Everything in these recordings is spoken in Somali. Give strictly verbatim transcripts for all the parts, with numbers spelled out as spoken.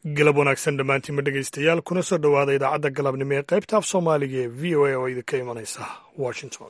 galab wanaagsan dhammaantiinma dhegaystayaal kuna soo dhowaada idaacadda galabnimo ee qaybta af soomaaliga ee v o a oo idinka imanaysa washington.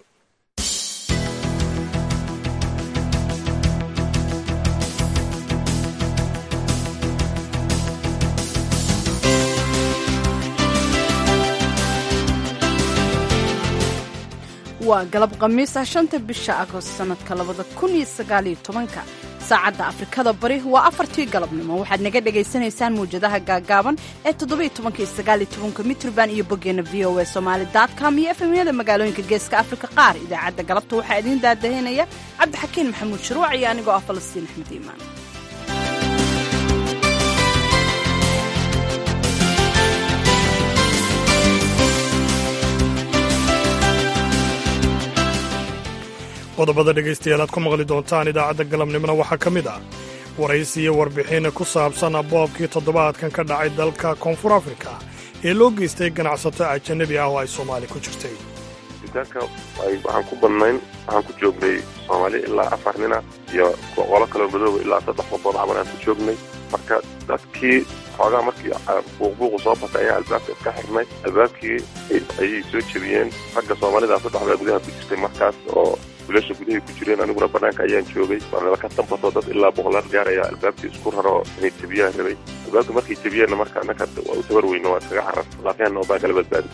waa galab khamiis ah shanta bisha agost sanadka labada kun iyo sagaal iyo tobanka saacadda afrikada bari waa afartii galabnimo. waxaad naga dhagaysanaysaan mawjadaha gaagaaban ee toddobiyo tobanka iyo sagaal iyo tobanka mitrban iyo boggeena v o a somali com iyo efemyada magaalooyinka geeska afrika qaar. idaacadda galabta waxaa idiin daadahinaya cabdixakiin maxamuud shuruuc iyo anigoo ah falastiin axmed iimaan. qodobada dhegaystayaal aad ku maqli doontaan idaacadda galabnimona waxaa ka mid ah waraysi iyo warbixin ku saabsan boobkii toddobaadkan ka dhacay dalka koonfur afrika ee loo geystay ganacsato ajanabi ah oo ay soomaali ku jirtay. dukaanka waxaan ku badnayn waxaan ku joognay soomaali ilaa afar nina iyo qolo kaloo madooba ilaa saddex boqol camal aan ku joognay. marka dadkii xoogaa markii buuqbuuqu soo batay ayaa albaabka iska xirnay. albaabkii ayay soo jebiyeen ragga soomaalida saddexdaa gudaha ku jirtay markaas oo wiilasha gudahay ku jireen. aniguna bannaanka ayaan joogay waanala ka tambato dad ilaa boqolaal gaar ayaa albaabkii isku raro inay jebiyaan rabay. albaabka markay jebiyeenna marka annaka waa u tabar weyno waa iskaga xarar laafyaan oo baa kala badbaadi.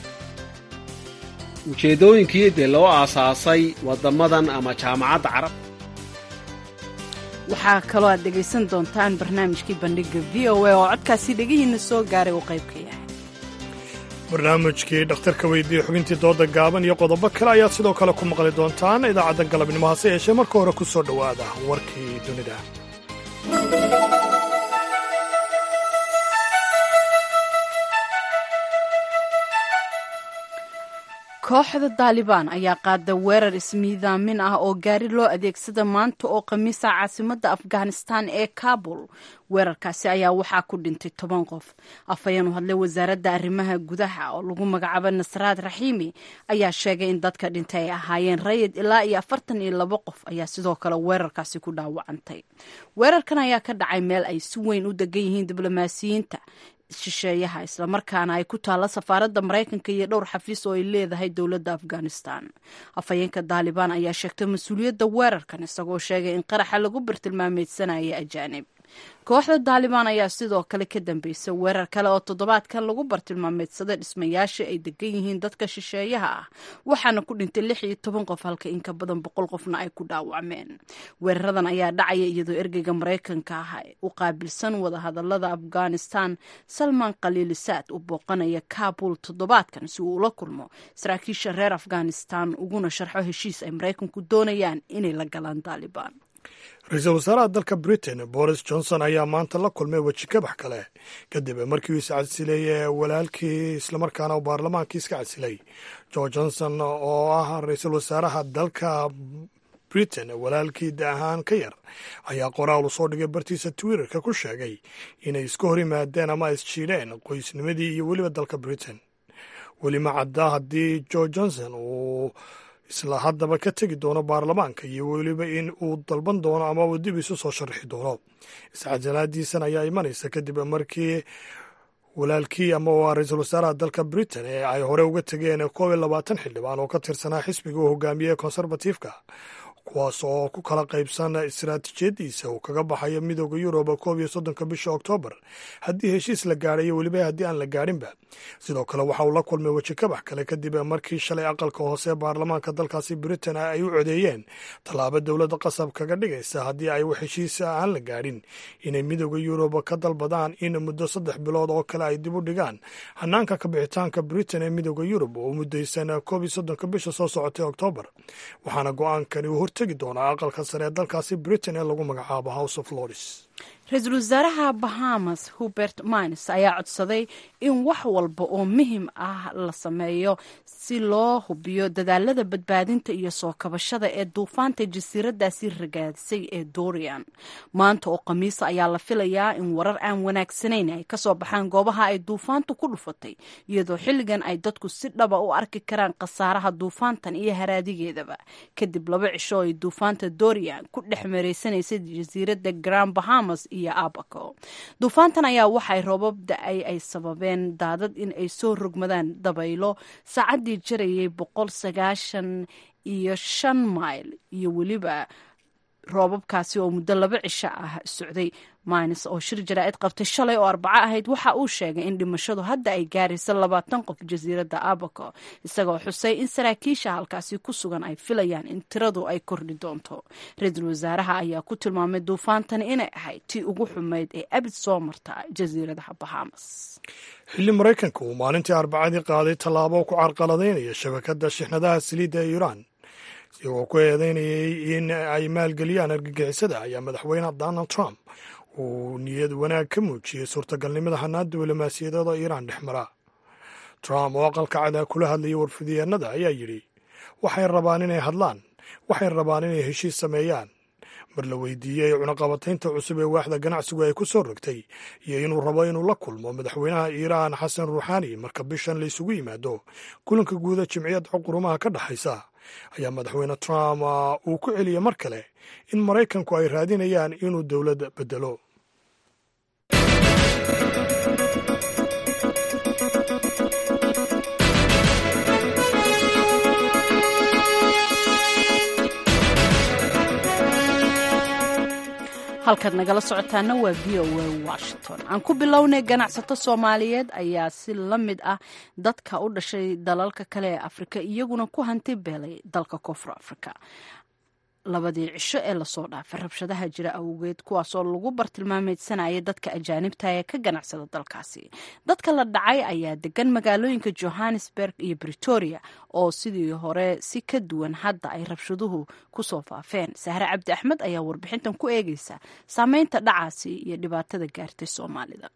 ujeeddooyinkii dee loo aasaasay waddamadan ama jaamacadda carab. waxaa kaloo aad dhegaysan doontaan barnaamijkii bandhigga v o a oo codkaasi dhegihiinna soo gaaray uu qayb ka yahay. barnaamijkii dhakhtarka weydiiye xubintii dooda gaaban iyo qodobo kale ayaad sidoo kale ku maqli doontaan idaacadda galabnimo. hase yeeshee marka hore ku soo dhowaada warkii dunida. kooxda daalibaan ayaa qaada weerar ismiidaamin ah oo gaari loo adeegsada maanta oo khamiisa caasimadda afghanistan ee kabul. weerarkaasi ayaa waxaa ku dhintay toban qof. afhayeen u hadlay wasaaradda arrimaha gudaha oo lagu magacaabo nasraad raxiimi ayaa sheegay in dadka dhintay ay ahaayeen rayid ilaa iyo afartan iyo labo qof ayaa sidoo kale weerarkaasi ku dhaawacantay. weerarkan ayaa ka dhacay meel ay si weyn u degan yihiin diblomaasiyiinta shisheeyaha islamarkaana ay ku taalla safaaradda maraykanka iyo dhowr xafiis oo ay leedahay dowladda afghanistan. afhayeenka daalibaan ayaa sheegtay mas-uuliyadda weerarkan isagoo sheegay in qaraxa lagu bartilmaameedsanaya ajaanib. kooxda daalibaan ayaa sidoo kale ka dambeysay weerar kale oo toddobaadkan lagu bartilmaameedsaday dhismayaasha ay degan yihiin dadka shisheeyaha ah waxaana ku dhintay lix iyo toban qof halka in ka badan boqol qofna ay ku dhaawacmeen. weeraradan ayaa dhacaya iyadoo ergeyga maraykanka ah u qaabilsan wadahadalada afghanistan salmaan khaliilisaad u booqanaya kabul toddobaadkan si uu ula kulmo saraakiisha reer afghanistan uguna sharxo heshiis ay maraykanku doonayaan inay la galaan daalibaan. ra-iisul wasaaraha dalka britain boris johnson ayaa maanta la kulmay weji kabax kale kadib markii uu iscadsileeyey walaalkii islamarkaana u baarlamaankii iska cadsilay. jo johnson oo ah ra-iisul wasaaraha dalka britain walaalkii da ahaan ka yar ayaa qoraal u soo dhigay bartiisa twitterka ku sheegay inay iska hor yimaadeen ama isjiidheen qoysnimadii iyo weliba dalka britain. weli ma cadda haddii jo johnson uu isla haddaba ka tegi doono baarlamaanka iyo weliba in uu dalban doono ama uu dib isu soo sharxi doono. iscajalaadiisan ayaa imanaysa kadib markii walaalkii ama waa ra-iisul wasaaraha dalka britain ee ay hore uga tegeen koob iyo labaatan xildhibaan oo ka tirsanaa xisbiga uu hogaamiyey konservatiifka kuwaas oo ku kala qaybsan istaraatiijiyadiisa uu kaga baxayo midooda yurub koob iyo soddonka bisha oktoobar haddii heshiis la gaadhay iyo weliba haddii aan la gaadhinba. sidoo kale waxa uu la kulmay weji kabax kale kadib markii shalay aqalka hoose baarlamaanka dalkaasi britain ay u codeeyeen tallaabo dowladda qasab kaga dhigaysa haddii ay wax heshiis aan la gaadhin inay midooda yurub ka dalbadaan in muddo saddex bilood oo kale ay dib u dhigaan hanaanka kabixitaanka britain ee midooda yurub oo muddaysan koob iyo soddonka bisha soo socotay oktoobar. waxaana go-aankani uu hortegi doonaa aqalka sare ee dalkaasi britain ee lagu magacaabo house of lords. ra-iisul wasaaraha bahamas hubert mines ayaa codsaday in wax walba oo muhim ah la sameeyo si loo hubiyo dadaalada badbaadinta iyo soo kabashada ee duufaanta jasiiradaasi ragaadisay ee dorian. maanta oo khamiisa ayaa la filayaa in warar aan wanaagsanayn ay kasoo baxaan goobaha ay duufaantu ku dhufatay iyadoo xilligan ay dadku si dhaba u arki karaan khasaaraha duufaantan iyo haraadigeedaba kadib laba cisho ay duufaanta dorian ku dhex mareysanaysay jasiiradda grand bahama bahamas iyo abaco. duufaantan ayaa waxay roobab da-ay ay sababeen daadad in ay soo rogmadaan dabaylo saacaddii jarayay boqol sagaashan iyo shan mayl iyo weliba roobabkaasi oo muddo laba cisho ah socday. Mines oo shir jaraa'id qabtay shalay oo arbaco ahayd waxa uu sheegay in dhimashadu hadda ay gaarayso labaatan qof jasiiradda abaco, isagoo xusay in saraakiisha halkaasi ku sugan ay filayaan in tiradu ay kordhi doonto. ra-iisul wasaaraha ayaa ku tilmaamay duufaantani inay ahayd tii ugu xumayd ee abid soo marta jasiiradaha bahamas. xilli maraykanka uu maalintii arbacadii qaaday tallaabo ku carqaladaynaya shabakadda shixnadaha saliidda ee iiraan isagoo ku eedeynayay in ay maalgeliyaan argagixisada, ayaa madaxweyne donald trump uu niyad wanaag ka muujiyey suurtagalnimada hannaan diblomaasiyadeed oo iiraan dhex mara. trump oo aqalka cada kula hadlayay warfidyeennada ayaa yidhi waxay rabaan inay hadlaan, waxay rabaan inay heshiis sameeyaan. mar la weydiiyey cunaqabataynta cusub ee waaxda ganacsigu ay ku soo rogtay iyo inuu rabo inuu la kulmo madaxweynaha iiraan xasan ruuxaani marka bishan laysugu yimaado kulanka guuda jimciyadda qurumaha ka dhexaysa, ayaa madaxweyne trump uu ku celiyey mar kale in maraykanku ay raadinayaan inuu dowladda beddelo. halkaad nagala socotaana waa v o a washington. aan ku bilownay ganacsato soomaaliyeed ayaa si la mid ah dadka u dhashay dalalka kale ee afrika iyaguna ku hanti beelay dalka koonfur afrika labadii cisho ee lasoo dhaafay rabshadaha jira awgeed, kuwaasoo lagu bartilmaameedsanayay dadka ajaanibta ee ka ganacsada dalkaasi. dadka la dhacay ayaa degan magaalooyinka johannesburg iyo bretoria oo sidii hore si ka duwan hadda ay rabshaduhu kusoo faafeen. sahre cabdi axmed ayaa warbixintan ku eegeysa saameynta dhacaasi iyo dhibaatada gaartay soomaalida.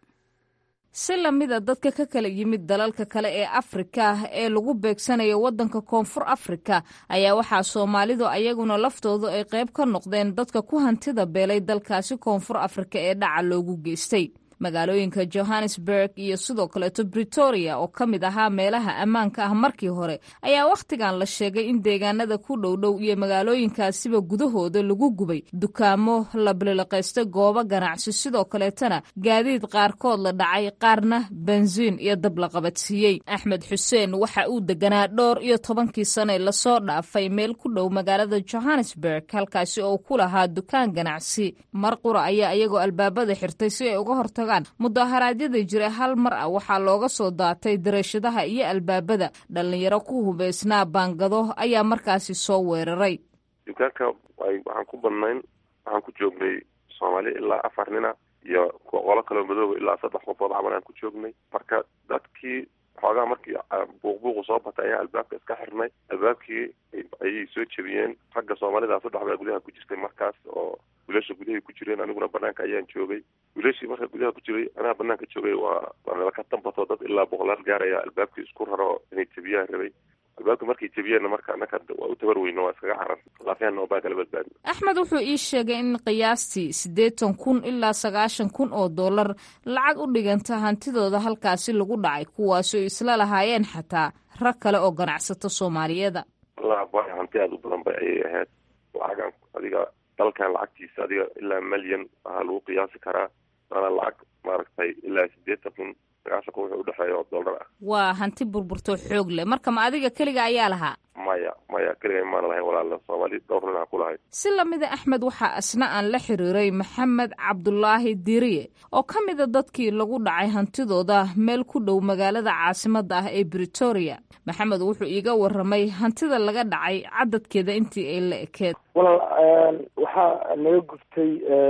si lamida dadka ka kala yimid dalalka kale ee afrika ee lagu beegsanayo waddanka koonfur afrika ayaa waxaa soomaalidu ayaguna laftoodu ay qayb ka noqdeen dadka ku hantida beelay dalkaasi koonfur afrika ee dhaca loogu geystay. magaalooyinka johannesburg iyo sidoo kaleeto bretoria oo ka mid ahaa meelaha ammaanka ah markii hore ayaa wakhtigan la sheegay in deegaanada ku dhowdhow iyo magaalooyinkaasiba gudahooda lagu gubay dukaamo la biliqaystay, goobo ganacsi, sidoo kaleetana gaadiid qaarkood la dhacay, qaarna bensiin iyo dab la qabadsiiyey. axmed xuseen waxa uu deganaa dhowr iyo tobankii sane lasoo dhaafay meel ku dhow magaalada johannesburg, halkaasi oo ku lahaa dukaan ganacsi. mar qura ayaa iyagoo albaabada xirtay si ay uga hortagaan mudaharaadyada jira hal mar ah waxaa looga soo daatay dareeshadaha iyo albaabada. dhallinyaro ku hubaysnaa baangado ayaa markaasi soo weeraray dukaanka. waxaan ku badnayn waxaan ku joognay soomaali ilaa afar nina iyo qolo kaloo madooba ilaa saddex qofood camal aan ku joognay. marka dadkii xoogaa markii buuqbuuqu soo batay ayaa albaabka iska xirnay. albaabkii ayay soo jebiyeen. ragga soomaalida saddex baa gudaha ku jirtay markaas oo wiilasha gudahay ku jireen, aniguna banaanka ayaan joogay. wiilashii marka gudaha ku jiray anaa banaanka joogay waa waa ka dambato dad ilaa boqolaal gaaraya albaabkii isku raro inay jebiyaan rabay. albaabka markay jebiyeenna marka anaka waa u tabar weyno waa iskaga xaran laafyaan oo baa kala badbaadin. axmed wuxuu ii sheegay in qiyaastii siddeetan kun ilaa sagaashan kun oo dollar lacag u dhiganta hantidooda halkaasi lagu dhacay, kuwaasoo isla lahaayeen xataa rag kale oo ganacsato soomaaliyeeda. wallaahi hanti aad u badan bay ayay ahayd. lacagan adiga dalkan lacagtiisa adiga ilaa malyan waxaa lagu qiyaasi karaa. waana lacag maaragtay ilaa siddeetan kun sagaashan kun wuxuu udhexeeya oo dollar ah. waa hanti burburto xoog leh. marka ma adiga keliga ayaa lahaa? maya maya keliga maana lahayn walaala, soomaali dhowr nin aan ku lahayd. si lamida axmed waxaa isna aan la xiriiray maxamed cabdulaahi diriye oo ka mida dadkii lagu dhacay hantidooda meel ku dhow magaalada caasimada ah ee bretoria. maxamed wuxuu iiga waramay hantida laga dhacay cadadkeeda intii ay la ekeed. walaal waxaa naga guftay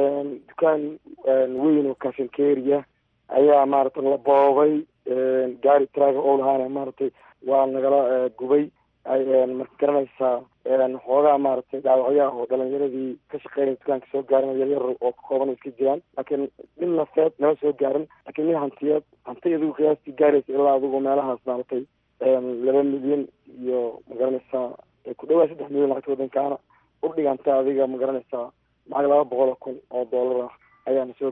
dukaan weyn oo kashinkeeriya ayaa maaragtay la boobay. gaari traaga oo lahaana maaragtay waa nagala gubay. marka garanaysaa xoogaa maaragtay dhaawacyaha oo dhalinyaradii ka shaqeynaya dukaanka soo gaarin yaryar oo ka kooban iska jiraan, laakiin nin nafeed nama soo gaarin. laakiin nin hantiyeed hanti adigu qiyaastii gaaraysa ilaa adigu meelahaas maaragtay laba milyan iyo magaranaysaa ku dhawaa saddex milyan lacagta wadankaana u dhiganta adiga magaranaysaa lacag laba boqol oo kun oo dollar ah ayaana soo gaartay.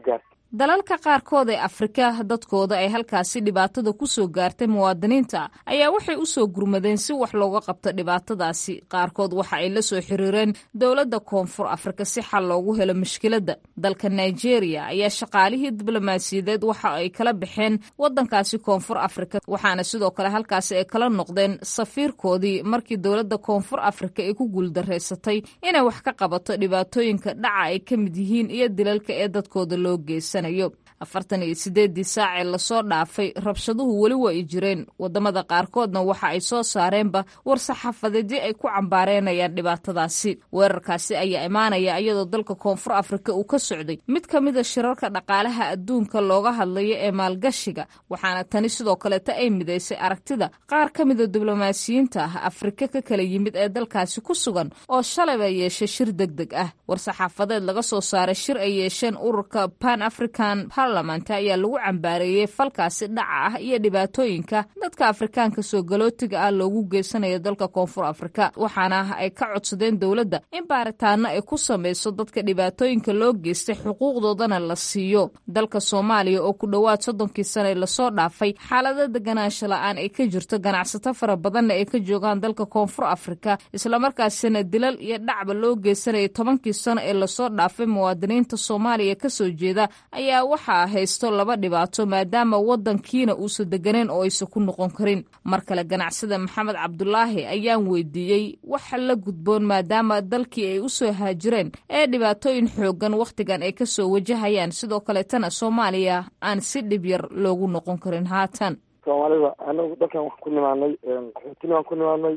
dalalka qaarkood ee afrika dadkooda ay halkaasi dhibaatada ku soo gaartay muwaadiniinta ayaa waxay u soo gurmadeen si wax looga qabto dhibaatadaasi. qaarkood waxa ay la soo xiriireen dowladda koonfur afrika si xal loogu helo mushkiladda. dalka nigeria ayaa shaqaalihii diblomaasiyadeed waxa ay kala baxeen waddankaasi koonfur afrika, waxaana sidoo kale halkaasi ay kala noqdeen safiirkoodii markii dowladda koonfur afrika ay ku guuldareysatay inay wax ka qabato dhibaatooyinka dhaca ay ka mid yihiin iyo dilalka ee dadkooda loo geysanayo. afartan iyo sideedii saacee lasoo dhaafay rabshaduhu weli waa ay jireen. wadamada qaarkoodna waxa ay soo saareenba war-saxaafadeedyo ay ku cambaareenayaan dhibaatadaasi. weerarkaasi ayaa imaanaya iyadoo dalka koonfur afrika uu ka socday mid ka mida shirarka dhaqaalaha adduunka looga hadlayo ee maalgashiga, waxaana tani sidoo kaleeta ay midaysay aragtida qaar ka mida diblomaasiyiinta ah afrika ka kala yimid ee dalkaasi ku sugan oo shalayba yeeshay shir deg deg ah. war-saxaafadeed laga soo saaray shir ay yeesheen ururka pan african ayaa lagu cambaareeyey falkaasi dhaca ah iyo dhibaatooyinka dadka afrikaanka soo galootiga ah loogu geysanayo dalka koonfur afrika, waxaana ay ka codsadeen dowladda in baaritaano ay ku samayso dadka dhibaatooyinka loo geystay xuquuqdoodana la siiyo. dalka soomaaliya oo ku dhowaad soddonkii sane lasoo dhaafay xaalada deganaansho la-aan ay ka jirto, ganacsato fara badanna ay ka joogaan dalka koonfur afrika, islamarkaasina dilal iyo dhacba loo geysanayay tobankii sano ee lasoo dhaafay muwaadiniinta soomaaliya kasoo jeeda ayaa waxa haysto laba dhibaato maadaama waddankiina uusan deganeyn oo aysan ku noqon karin. mar kale ganacsada maxamed cabdulaahi ayaan weydiiyey waxa la gudboon maadaama dalkii ay u soo haajireen ee dhibaatooyin xoogan wakhtigan ay kasoo wajahayaan, sidoo kaleetana soomaaliya aan si dhib yar loogu noqon karin haatan. soomaalida anagu dalkan waxaan ku nimaanay qaxootina waan ku nimaanay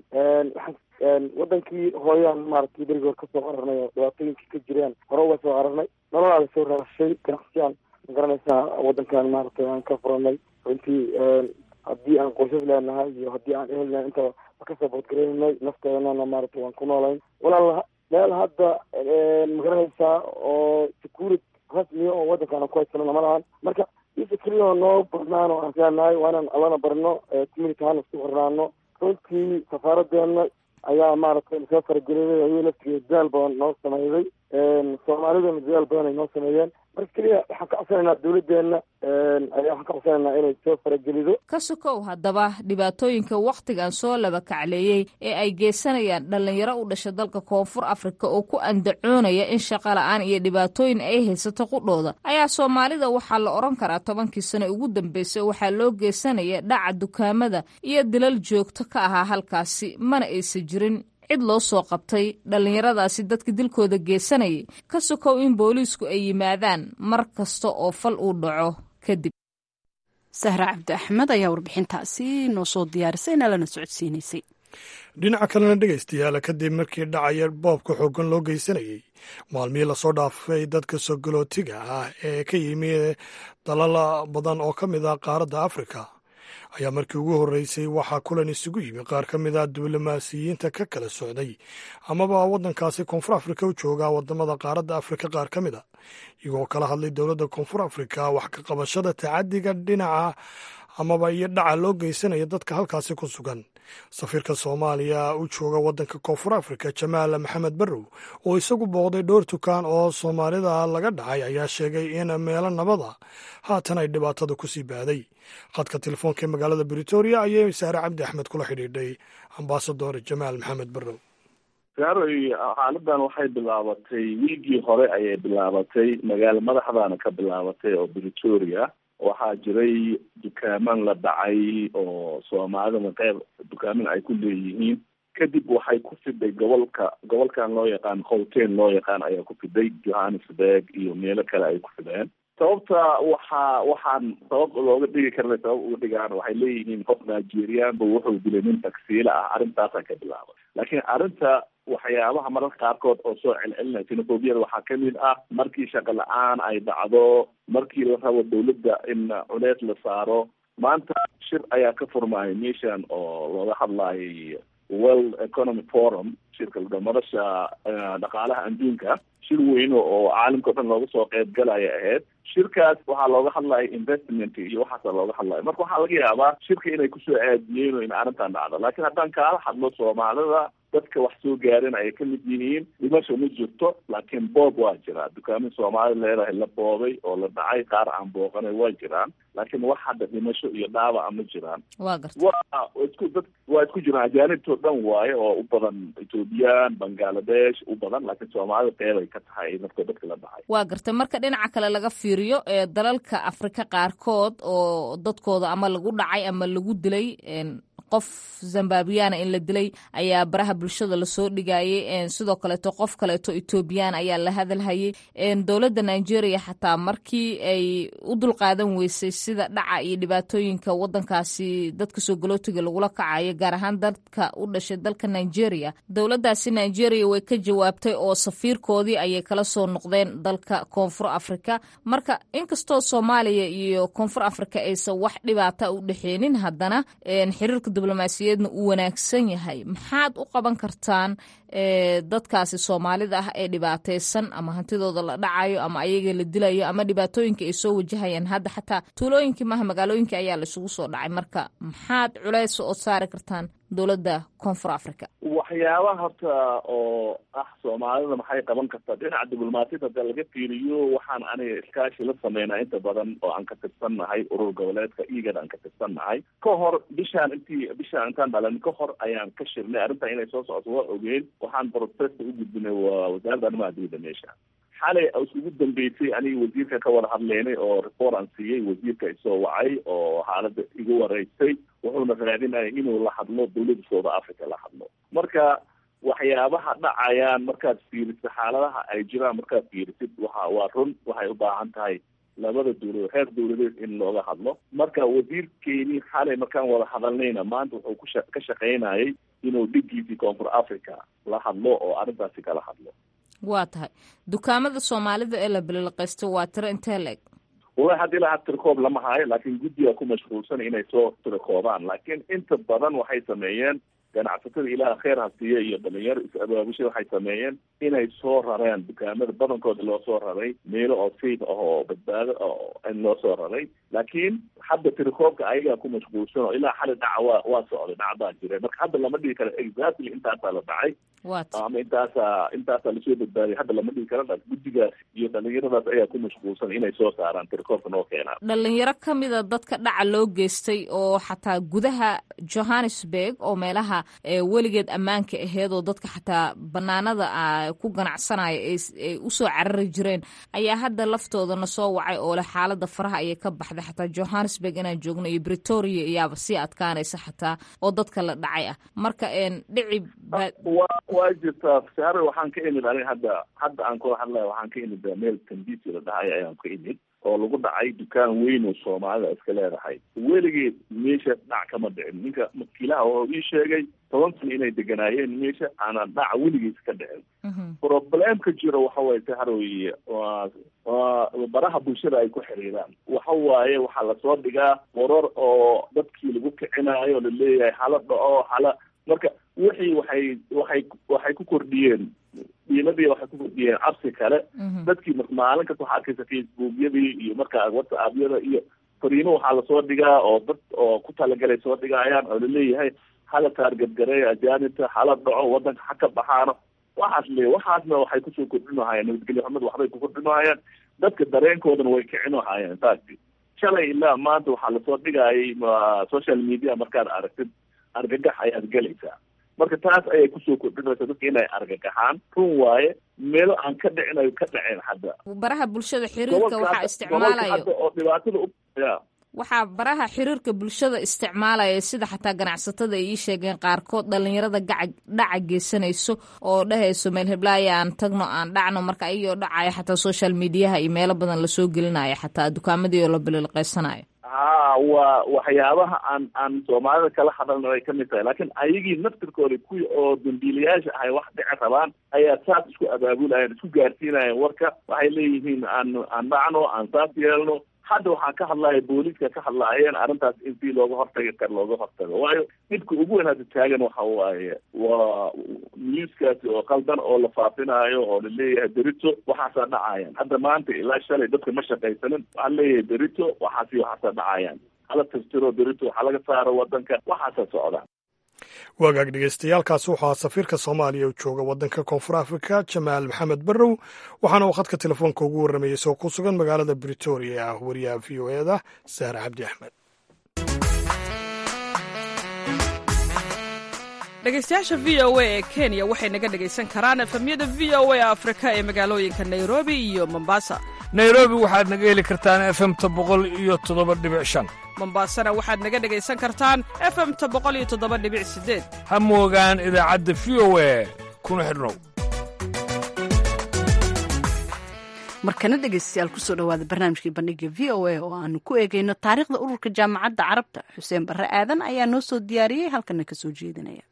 wadankii hooyaan maaragtay berigi hor kasoo qararnay oo dhibaatooyinkii ka jiraan hore uga soo qararnay, nololaada soo raashay ganacsiyaan magaranaysaa wadankan maaragtay aan ka furanay. runtii haddii aan qoysas leenahay iyo haddii aan ehel lenahay intaba ma kasoo boodgareynay, nafteedana maaragtay waan ku noolayn. walaal meel hadda magaranaysaa oo security rasmiya oo wadankaan ku haysano lama lahan. marka isa keliya noo badnaan oo aan leenahay waa inaan allana barno, community ahaan isku xirnaano. runtii safaaradeena ayaa maaragtay soo faragelinay ayuu laftigeeda dadaal badan noo sameeyey, soomaalidana dadaal badan ay noo sameeyeen. marka keliya waxaan ka codsanaynaa dowladdeena ayaa waxaan ka codsanaynaa inay soo faragelido. ka sokow haddaba dhibaatooyinka wakhtigan soo laba kacleeyey ee ay geysanayaan dhallinyaro u dhasha dalka koonfur afrika oo ku andacoonaya in shaqo la-aan iyo dhibaatooyin ay haysato qudhooda, ayaa soomaalida waxaa la odhan karaa tobankii sano ugu dambeysay waxaa loo geysanaya dhaca dukaamada iyo dilal joogto ka ahaa halkaasi, mana aysan jirin cid loo soo qabtay dhallinyaradaasi dadka dilkooda geysanayay, ka sokow in booliisku ay yimaadaan mar kasta oo fal uu dhaco kadib. sahra cabdi axmed ayaa warbixintaasi noo soo diyaarisay inaa lana socodsiinaysay. dhinaca kalena dhegaystayaal, kadib markii dhacaya boobka xooggan loo geysanayey maalmihii lasoo dhaafay dadka soo galootiga ah ee ka yimi dalal badan oo ka mid ah qaaradda afrika ayaa markii ugu horreysay waxaa kulan isugu yimi qaar ka mid ah diblomaasiyiinta ka kala socday amaba waddankaasi koonfur afrika u jooga waddamada qaaradda afrika qaar ka mid a, iyagoo kala hadlay dowladda koonfur afrika wax ka qabashada tacadiga dhinaca amaba iyo dhaca loo geysanaya dadka halkaasi ku sugan. safiirka soomaaliya u jooga waddanka koonfur afrika jamaal maxamed barrow oo isagu booqday dhowr tukaan oo soomaalida laga dhacay ayaa sheegay in meelo nabada haatan ay dhibaatada ku sii baaday. khadka telefoonka ee magaalada britoria ayay saare cabdi axmed kula xidhiidhay ambasador jamaal maxamed barrow. saaroy xaaladan waxay bilaabatay wiigii hore ayay bilaabatay, magaalo madaxdaana ka bilaabatay oo britoria. waxaa jiray dukaaman la dhacay oo soomaalidana qeyb dukaaman ay ku leeyihiin. kadib waxay ku fiday gobolka gobolkan loo yaqaan Gauteng loo yaqaan ayaa ku fiday, Johannesburg iyo meelo kale ay ku fideen. sababta waxaa waxaan sabab looga dhigi karna sabab uga dhigaan waxay leeyihiin qof Nigerianba wuxuu dilay nin taksiila ah, arrintaasaa ka bilaabay. laakiin arrinta waxyaabaha mararka qaarkood oo soo celcelinaya xenophobiyada waxaa kamid ah markii shaqo la-aan ay dhacdo, markii la rabo dawladda in culeys la saaro. maanta shir ayaa ka furmaayay meeshan oo looga hadlayay World Economic Forum, shirka madasha dhaqaalaha adduunka, shir weyn oo caalamka o dhan looga soo qeyb galaya ahayd. shirkaas waxaa looga hadlaya investment iyo waxaasa looga hadlaya. marka waxaa laga yaabaa shirka inay kusoo aadiyeen in arrintan dhacdo. laakiin haddaan kaala hadlo soomaalida dadka wax soo gaareen ayay ka mid yihiin. dhimasho ma jirto laakiin boob waa jiraa. dukaamin soomaali leedahay la boobay oo la dhacay, qaar aan booqanay waa jiraan, laakiin wax hadda dhimasho iyo dhaawaca ma jiraan. waa garta waa isku dad waa isku jiraan ajaanibtoo dhan waaye oo u badan ethoobiyan, bangladesh u badan, laakiin soomaalida qeybay ka tahay markoo dadka la dhacay. waa garta marka dhinaca kale laga fiiriyo ee dalalka afrika qaarkood oo dadkooda ama lagu dhacay ama lagu dilay, qof zambabiyana in la dilay ayaa baraha bulshada lasoo dhigayay. sidoo kaleeto qof kaleeto ethoobiyan ayaa la hadalhayay. dowladda nigeria xataa markii ay u dulqaadan weysay sida dhaca iyo dhibaatooyinka wadankaasi dadka soo galootiga lagula kacayo, gaar ahaan dadka u dhashay dalka nigeria, dowladdaasi nigeria way ka jawaabtay oo safiirkoodii ayay kala soo noqdeen dalka koonfur africa. marka inkastoo soomaaliya iyo koonfur africa aysan wax dhibaata u dhexeenin, haddana xiriirka diblomaasiyadeedna uu wanaagsan yahay. maxaad u qaban kartaan dadkaasi soomaalida ah ee dhibaataysan ama hantidooda la dhacayo ama ayaga la dilayo ama dhibaatooyinka ay soo wajahayaan? hadda xataa tuulooyinkii maaha magaalooyinkii ayaa la isugu soo dhacay. marka maxaad culays oo saari kartaan dowladda koonfur africa? waxyaabaha horta oo ah soomaalida maxay qaban kartaa dhinaca diblomaasiyadda hadda laga fiiriyo, waxaan aniga iskaashi la sameynaa inta badan oo aan ka tirsannahay urur goboleedka igad aan ka tirsannahay. ka hor bishaan intii bishaan intaan dhalan ka hor ayaan ka shirnay arrinta inay soo socoto waa ogeyn. waxaan protesta u gudbinay waa wasaaradda arrimaha dibadda meesha. xalay isugu dambeysay aniga wasiirka ka wada hadleynay oo report aan siiyey, wasiirka isoo wacay oo xaaladda igu wareysay, wuxuuna raadinaya inuu la hadlo dowladda South Africa la hadlo. marka waxyaabaha dhacayaan markaad fiirisid xaaladaha ay jiraan, markaad fiirisid waxa waa run, waxay u baahan tahay labada dowladood heer dowladeed in looga hadlo. marka wasiirkeeni xalay markaan wada hadalnayna maanta wuxuu ku ka shaqaynayay inuu dhigiisii koonfur africa la hadlo oo arrintaasi kala hadlo. waa tahay dukaamada soomaalida ee la bililqaysto waa tiro intee la-eg? wallahi hadda ilaa had tirikoob lama hayo, laakiin guddiga ku mashquulsan inay soo tirikoobaan. laakiin inta badan waxay sameeyeen ganacsatada ilaah kheer ha siiye iyo dhalinyaro is-abaabusha waxay sameeyeen inay soo rareen dukaamada badankooda loo soo raray meelo oo safe ah oo badbaado in loo soo raray. laakiin hadda tirikoobka ayagaa ku mashquulsan oo ilaa xali dhaca waa waa socday, dhac baa jira. marka hadda lama dhigi karo exactly intaasaa la dhacay ama intaasaa intaasaa lasoo badbaadiyay, hadda lama dhigi karo. guddigaas iyo dhalinyaradaas ayaa ku mashquulsan inay soo saaraan tirikoobka noo keenaan. dhalinyaro kamida dadka dhaca loo geystay oo xataa gudaha Johannesburg oo meelaha weligeed ammaanka aheed oo dadka xataa banaanada ku ganacsanaya ay usoo carari jireen ayaa hadda laftoodana soo wacay oo leh xaalada faraha ayay ka baxday. xataa Johannesburg inaan joogno iyo Pretoria iyaaba sii adkaanaysa xataa oo dadka la dhacay ah. marka dhici waa jirtaa saare, waxaan ka imid aniga hadda hadda aan kula hadlaya waxaan ka imid meel Tambisi la dhahay ayaan ka imid oo lagu dhacay dukaan weyn oo soomaalida iska leedahay. weligeed meesha dhac kama dhicin. ninka makiilaha oo ii sheegay toban sano inay deganaayeen meesha aanan dhac weligiis ka dhicin. problemka jiro waxa waaye saharooye waa waa baraha bulshada ay ku xiriiraan. waxa waaye waxaa lasoo dhigaa warar oo dadkii lagu kicinaayo oo laleeyahay hala dhaco hala. marka wixii waxay waxay waxay ku kordhiyeen diimadii waxay ku kordhiyeen cabsi kale. dadkii maalin kasta waxaa arkaysa facebookyadii iyo markaa whatsappyada iyo fariimo waxaa lasoo dhigaa oo dad oo ku talagalay soo dhigaayaan oo laleeyahay hala taargadgareeyo ajaanibta, hala dhaco wadanka ha ka baxaano. waxaas le waxaasna waxay kusoo kordhinahayaan nabadgelyo xumad, waxbay ku kordhinahayaan dadka dareenkoodana way kicinahayaan. taasi shalay ilaa maanta waxaa lasoo dhigaayay social media, markaad aragtid argagax ayaad gelaysaa. marka taas ayay kusoo kordhinaysa dadka inay argagaxaan. run waaye meelo aan ka dhicin ay ka dhaceen. hadda baraha bulshada xiriirka waxaa isticmaalayo oo dhibaatada u ya waxaa baraha xiriirka bulshada isticmaalaya sida xataa ganacsatada ay ii sheegeen qaarkood dhalinyarada gaca dhaca geysanayso oo dhahayso meel heblaaya aan tagno aan dhacno. marka ayagoo dhacaya xataa social mediaha iyo meelo badan lasoo gelinaya xataa dukaamadii oo la bililqaysanayo. ha waa waxyaabaha aan aan soomaalida kala hadalna ay kamid tahay. laakiin ayagii naftirkooda kuwii oo dambiilayaasha ahay wax dhici rabaan ayaa saas isku abaabulayaan, isku gaarsiinayaan warka. waxay leeyihiin aan aan dhacno aan saas yeelno. hadda waxaa ka hadlaya booliiska ka hadlaayeen arrintaas in si looga hortagi kar looga hortago. waayo dhibka ugu weyn hadda taagan waxa waaye waa newskaasi oo qaldan oo la faafinayo oo laleeyahay berito waxaasaa dhacayaan. hadda maanta ilaa shalay dadka ma shaqaysanin, waxaa leeyahay berito waxaasi waxaasaa dhacayaan, hala tirtiro berito waxaa laga saaro wadanka, waxaasaa socdaan. wagaag dhegeystayaaalkaasi wuxuu ahaa safiirka soomaaliya oo jooga waddanka koonfur afrika jamaal maxamed barrow waxaana uu khadka telefoonka ugu warramayay soo ku sugan magaalada britoria ee ah wariyaha v o e da saare cabdi axmed. dhegeystayaasha v o a ee kenya waxay naga dhegaysan karaan efemyada v o a afrika ee magaalooyinka nairobi iyo mombasa. nairobi waxaad naga heli kartaan efemta boqol iyo toddoba dhibic shan mombasana waxaad naga dhegaysan kartaan efemta boqol iyo toddoba dhibic sideed ha moogaan idaacadda v o a kuna xidhnow. markana dhegeystayaal kusoo dhawaada barnaamijkii bandhiga v o a oo aanu ku eegayno taariikhda ururka jaamacadda carabta. xuseen barre aadan ayaa noo soo diyaariyey halkana ka soo jeedinaya.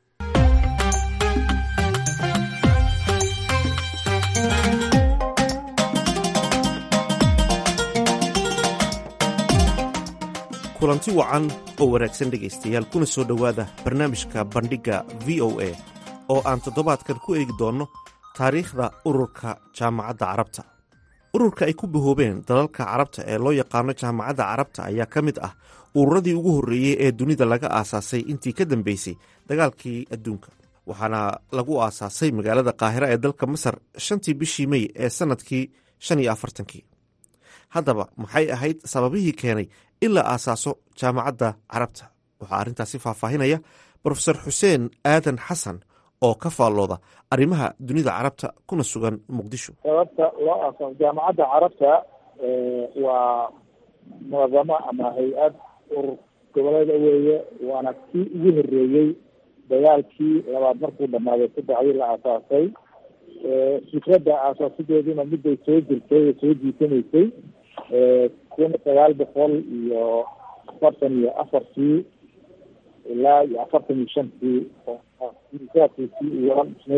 kulanti wacan oo wanaagsan dhegaystayaal kuna soo dhowaada barnaamijka bandhigga v o a oo aan toddobaadkan ku eegi doonno taariikhda ururka jaamacadda carabta. ururka ay ku bahoobeen dalalka carabta ee loo yaqaano jaamacadda carabta ayaa ka mid ah ururadii ugu horreeyey ee dunida laga aasaasay intii ka dambeysay dagaalkii adduunka, waxaana lagu aasaasay magaalada qaahira ee dalka masar shantii bishii mey ee sannadkii shan iyo afartankii. haddaba maxay ahayd sababihii keenay in la aasaaso jaamacadda carabta? waxaa arrintaasi faahfaahinaya brofesor xuseen aadan xasan oo ka faallooda arrimaha dunida carabta kuna sugan muqdisho. sababta loo aasaas jaamacadda carabta waa munaadamo ama hay-ad urur goboleeda weeye, waana kii ugu horreeyey dagaalkii labaad markuu dhammaaday saddexdii la aasaasay. fikradda aasaasideeduna midday soo jirtay oo soo jiitanaysay kun sagaal boqol iyo afartan iyo afartii ilaa iyo afartan iyo shantii saasiisii uga dhisnay.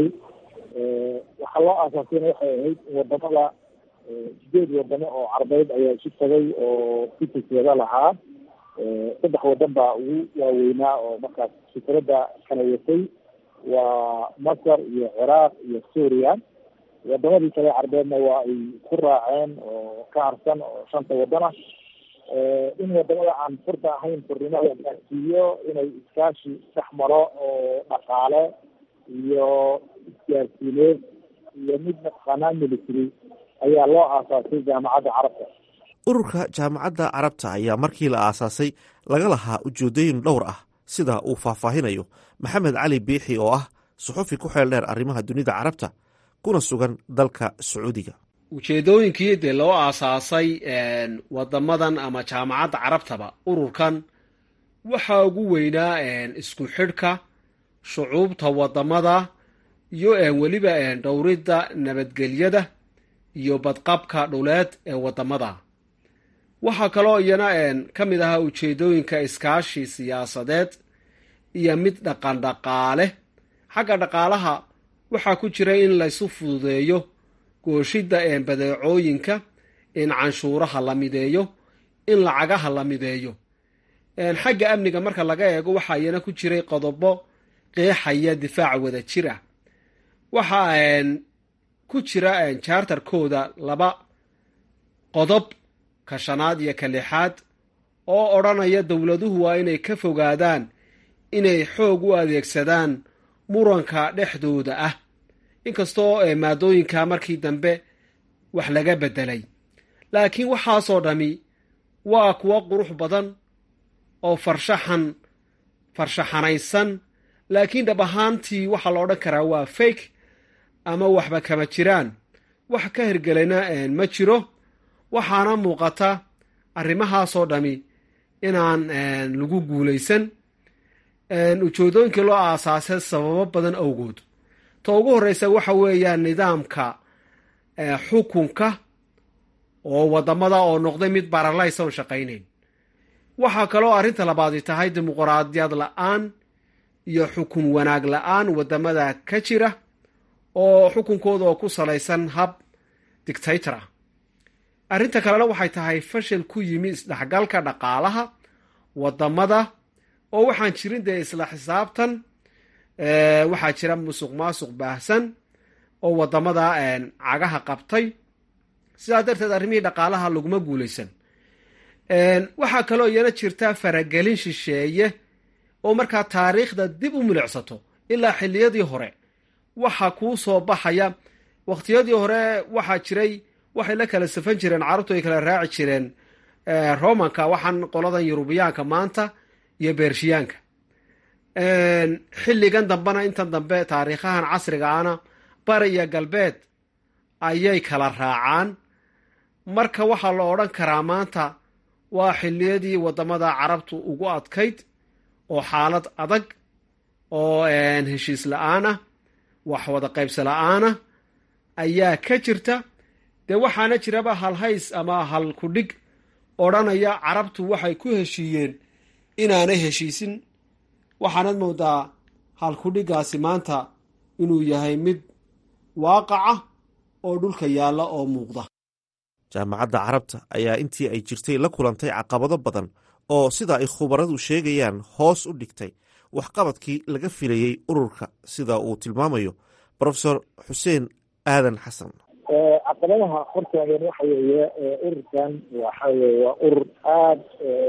waxaa loo aasaasayna waxay ahayd wadamada sideed wadamo oo carbeed ayaa isu tagay oo fikirkeeda lahaa. saddex wadan baa ugu waaweynaa oo markaas fikradda kala watay, waa masar iyo ciraaq iyo suuriya. wadamadii kale carbeedna waa ay ku raaceen oo ka harsan oo shanta wadana. in wadamada aan furta ahayn furnimada gaarsiiyo inay iskaashi dhex maro oo dhaqaale iyo isgaarsiineed iyo mid mataqaanaa military ayaa loo aasaasay jaamacadda carabta. ururka jaamacadda carabta ayaa markii la aasaasay laga lahaa ujeedooyin dhowr ah, sida uu faahfaahinayo maxamed cali biixi oo ah suxufi ku xeel dheer arrimaha dunida carabta kuna sugan dalka sacuudiga. ujeeddooyinkii dee loo aasaasay wadamadan ama jaamacadda carabtaba ururkan waxaa ugu weynaa isku xidhka shucuubta wadamada iyo weliba dhowridda nabadgelyada iyo badqabka dhuleed ee wadamada. waxaa kaloo iyana ka mid ahaa ujeeddooyinka iskaashi siyaasadeed iyo mid dhaqan dhaqaale. xagga dhaqaalaha waxaa ku jira in laysu fududeeyo gooshidda badeecooyinka, in canshuuraha la mideeyo, in lacagaha la mideeyo. xagga amniga marka laga eego waxaa iyana ku jiray qodobo qeexaya difaac wada jir ah. waxaa ku jira jaartarkooda laba qodob, ka shanaad iyo ka lixaad, oo odhanaya dowladuhu waa inay ka fogaadaan inay xoog u adeegsadaan muranka dhexdooda ah, inkastoo maadooyinka markii dambe wax laga beddelay. laakiin waxaasoo dhami waa kuwo qurux badan oo farshaxan farshaxanaysan, laakiin dhab ahaantii waxaa la odhan karaa waa fake ama waxba kama jiraan. wax ka hirgelayna ma jiro. waxaana muuqata arrimahaasoo dhami inaan lagu guulaysan. ujeedooyinkii loo aasaasay sababo badan awgood. ta ugu horreysa waxa weeyaan nidaamka xukunka oo wadamada oo noqday mid baralays oon shaqaynayn. waxaa kaloo arrinta labaadi tahay dimuqraadiyad la-aan iyo xukun wanaag la-aan wadamada ka jira oo xukunkooda oo ku salaysan hab dictator ah. arrinta kalena waxay tahay fashil ku yimi isdhexgalka dhaqaalaha wadamada oo waxaan jirin dee isla xisaabtan. waxaa jira musuq maasuq baahsan oo wadamada cagaha qabtay. sidaa darteed arrimihii dhaqaalaha laguma guulaysan. waxaa kaloo iyana jirta faragelin shisheeye oo markaa taariikhda dib u milicsato ilaa xilliyadii hore waxaa kuu soo baxaya wakhtiyadii hore waxaa jiray waxay la kala safan jireen carruurtu ay kala raaci jireen romanka waxaan qoladan yurubiyaanka maanta iyo beershiyaanka xilligan dambena intan dambe taariikhahan casrigaana bari iyo galbeed ayay kala raacaan marka waxaa la odhan karaa maanta waa xilliyadii waddamada carabtu ugu adkayd oo xaalad adag oo heshiis la-aanah wax wada qaybsi la-aanah ayaa ka jirta dee waxaana jiraba halhays ama hal kudhig odhanaya carabtu waxay ku heshiiyeen inaanay heshiisin waxaanad moodaa hal kudhigaasi maanta inuu yahay mid waaqaca oo dhulka yaalla oo muuqda jaamacadda carabta ayaa intii ay jirtay la kulantay caqabado badan oo sida ay khubaradu sheegayaan hoos u dhigtay waxqabadkii laga filayey ururka sida uu tilmaamayo profesor xuseen aadan xasan caqabadaha hortaagan waxa weeye ururkan waxa weye waa urur aada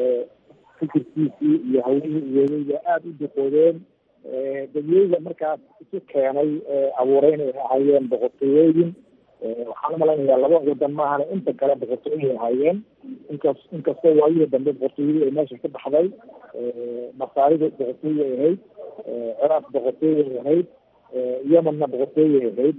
fikirkiisii iyo hawlihii iyadayda aada u daqoodeen dadweyda markaas isu keenay abuuray inay ahaayeen boqortooyooyin waxaan umalaynayaa laba wadan maahana inta kale boqortooyay ahaayeen inkas inkastoo waayihii dambe boqortooyadii ay meesha ka baxday masaarida boqortooyay ahayd ciraaq boqortooyay ahayd yemenna boqortooyay ahayd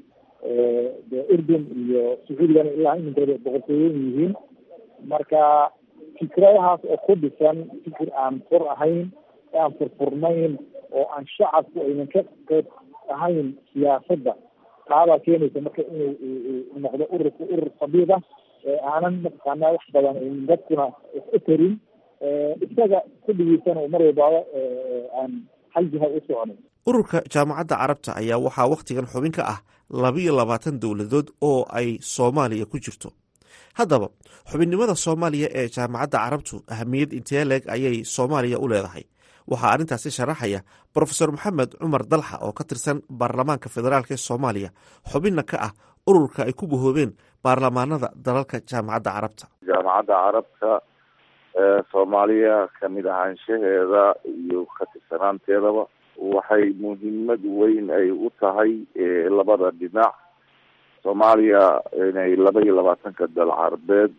de urdun iyo sacuudigana ilaa iminkooda boqortooyoyin yihiin marka fikradahaas oo ku dhisan fikir aan fur ahayn aan furfurnayn oo aan shacabku aynan ka qayb ahayn siyaasadda taabaa keenaysa marka inuu noqdo ururka urur sabiid ah aanan mataqaanaa wax badan dadkuna wax u tarin isaga kudhigiisana mar walbaaba aan hal jiha u soconin ururka jaamacadda carabta ayaa waxaa wakhtigan xubin ka ah labiyo labaatan dowladood oo ay soomaaliya ku jirto haddaba xubinnimada soomaaliya ee jaamacadda carabtu ahamiyad intee leeg ayay soomaaliya u leedahay waxaa arrintaasi sharaxaya brofesor maxamed cumar dalxa oo ka tirsan baarlamaanka federaalk ee soomaaliya xubinna ka ah ururka ay ku bahoobeen baarlamaanada dalalka jaamacadda carabta jaamacadda carabta soomaaliya kamid ahaanshaheeda iyo ka tirsanaanteedaba waxay muhiimad weyn ay u tahay labada dhinac soomaaliya inay laba iyo labaatanka dal carabeed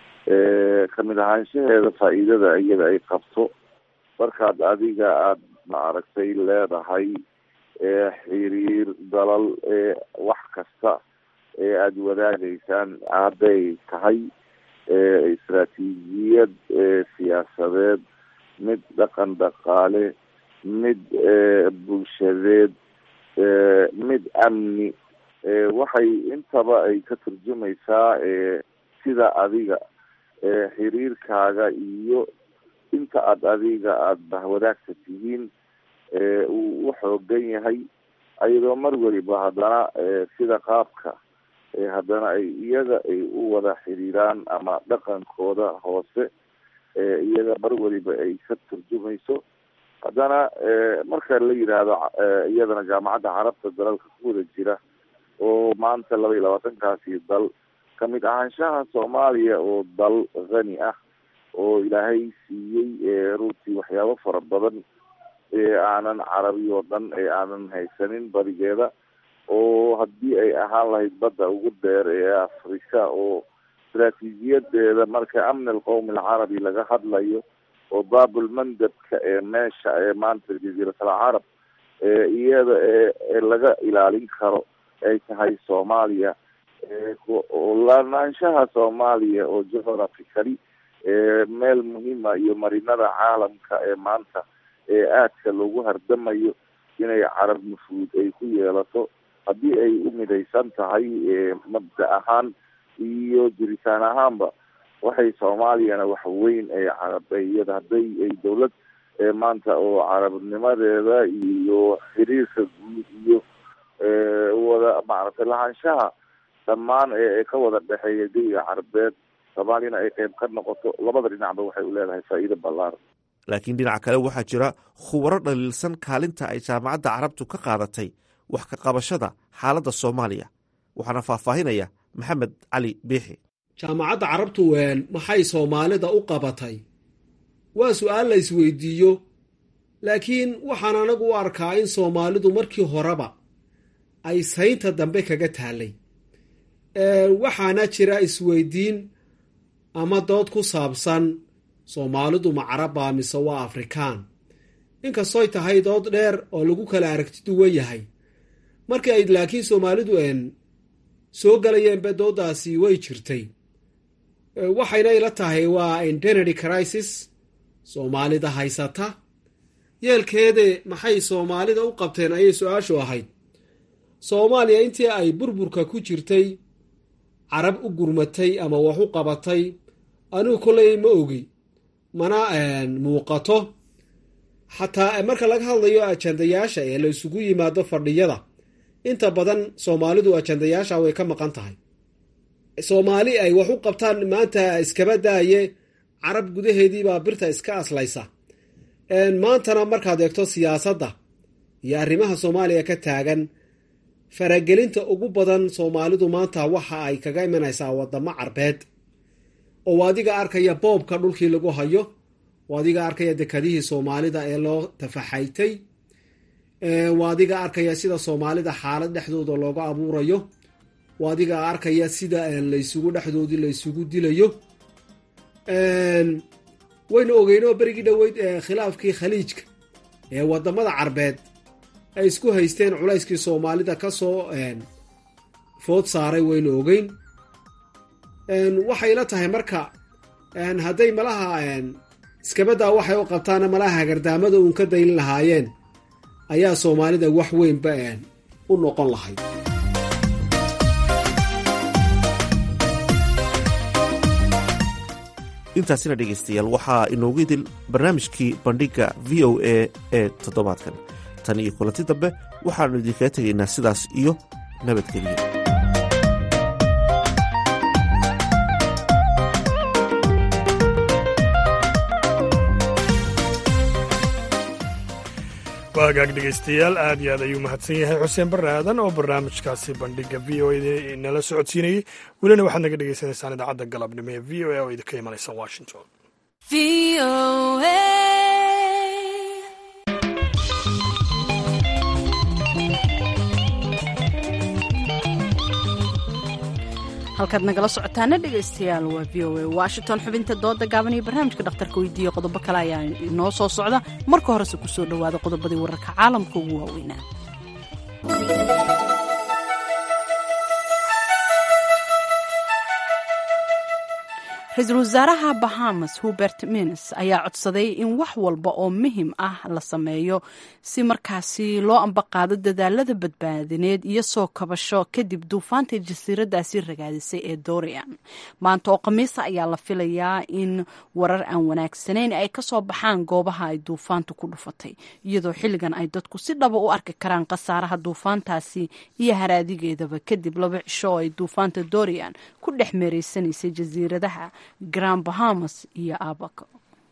kamid ahaanshaheeda faa'iidada iyada ay qabto markaad adiga aada maaragtay leedahay xiriir dalal wax kasta ee aada wadaagaysaan hadday tahay istraatiijiyad siyaasadeed mid dhaqan dhaqaale mid bulshadeed mid amni waxay intaba ay ka turjumaysaa sida adiga xiriirkaaga iyo inta aada adiga aada bahwadaagta tihiin uu u xoogan yahay ayadoo mar weliba haddana sida qaabka haddana ay iyaga ay u wada xiriiraan ama dhaqankooda hoose iyaga mar weliba ay ka turjumayso haddana marka la yidhaahdo iyadana jaamacadda carabta dalalka ku wada jira oo maanta laba iyo labaatankaasi dal kamid ahaanshaha soomaaliya oo dal qani ah oo ilaahay siiyey runtii waxyaabo fara badan ee aanan carabi oo dhan ee aanan haysanin badigeeda oo haddii ay ahaan lahayd badda ugu dheer ee afrika oo istraatiijiyadeeda marka amni alqowmi alcarabi laga hadlayo oo baabulmandabka ee meesha ee maanta jaziiratul carab ee iyada ee laga ilaalin karo ay tahay soomaaliya lanaanshaha soomaaliya oo geographically meel muhiima iyo marinada caalamka ee maanta ee aadka loogu hardamayo inay carab nufuud ay ku yeelato haddii ay u midaysan tahay mabda ahaan iyo jiritaan ahaanba waxay soomaaliyana wax weyn ay carabiyada hadday ay dawlad maanta oo carabnimadeeda iyo xiriirka guud iyo wada maaragtay lahaanshaha dhammaan ee ka wada dhexeeya deriga carabeed soomaaliyana ay qayb ka noqoto labada dhinacba waxay u leedahay faa'iido ballaaran laakiin dhinaca kale waxaa jira khubaro dhaliilsan kaalinta ay jaamacadda carabtu ka qaadatay wax ka qabashada xaaladda soomaaliya waxaana faahfaahinaya maxamed cali biixi jaamacadda carabtu ween maxay soomaalida u qabatay waa su-aal la isweydiiyo laakiin waxaan anagu u arkaa in soomaalidu markii horeba ay saynta dambe kaga taallay. waxaana jira isweydiin ama dood ku saabsan soomaalidu ma caraba mise waa afrikaan, inkastooy tahay dood dheer oo lagu kala aragti duwan yahay. markii ay laakiin soomaalidu een soo galayeenba doodaasi way jirtay, waxayna ila tahay waa identity crisis soomaalida haysata. yeelkeede maxay soomaalida u qabteen ayay su-aashu ahayd. soomaaliya intii ay burburka ku jirtay carab u gurmatay ama wax u qabatay anigu kolley ma ogi, mana muuqato. xataa marka laga hadlayo ajandayaasha ee la isugu yimaado fadhiyada, inta badan soomaalidu ajandayaasha way ka maqan tahay. soomaali ay wax u qabtaan maanta iskaba daaye, carab gudaheediibaa birta iska aslaysa. maantana markaad eegto siyaasadda iyo arrimaha soomaaliya ka taagan, faragelinta ugu badan soomaalidu maanta waxa ay kaga imanaysaa wadamo carbeed, oo adiga arkaya boobka dhulkii lagu hayo, oo adiga arkaya dekadihii soomaalida ee loo tafaxaytay, waa adiga arkaya sida soomaalida xaalad dhexdooda looga abuurayo, waa adiga arkaya sida laysugu dhexdoodii laysugu dilayo. waynu ogeynoo berigii dhoweyd ee khilaafkii khaliijka ee wadamada carbeed ay isku haysteen culayskii soomaalida ka soo food saaray, waynu ogeyn. waxay la tahay marka hadday malaha iskabadaa waxay u qabtaana malaha hagardaamada uun ka daylin lahaayeen ayaa soomaalida wax weynba u noqon lahayd. intaasina dhegaystayaal waxaa inoogu idil barnaamijkii bandhigga v o a ee toddobaadkan. tan iyo kulanti dambe waxaannu idinkaga tegaynaa sidaas iyo nabadgelyo. waagaag dhegaystayaal, aad iyo aad ayuu mahadsan yahay xuseen barre aadan oo barnaamijkaasi bandhigga v o a nala socodsiinayey. welina waxaad naga dhegaysanaysaan idaacadda galabnimo ee v o a oo idinka imanaysa washington. halkaad nagala socotaana dhegaystayaal waa v o a washington. xubinta dooda gaaban iyo barnaamijka dhakhtarka weydiiya qodobo kale ayaa inoo soo socda. marka horese ku soo dhowaada qodobadii wararka caalamka ugu waaweynaa. ra-iisul wasaaraha bahamas hubert mins ayaa codsaday in wax walba oo muhim ah la sameeyo si markaasi loo ambaqaado dadaalada badbaadineed iyo soo kabasho kadib duufaantai jasiiradaasi ragaadisay ee dorian. maanta oo khamiisa ayaa la filayaa in warar aan wanaagsanayn ay kasoo baxaan goobaha ay duufaantu ku dhufatay, iyadoo xilligan ay dadku si dhaba u arki karaan khasaaraha duufaantaasi iyo haraadigeedaba kadib laba cisho oo ay duufaanta dorian ku dhex meereysanaysay jasiiradaha grand bahamas iyo abaco.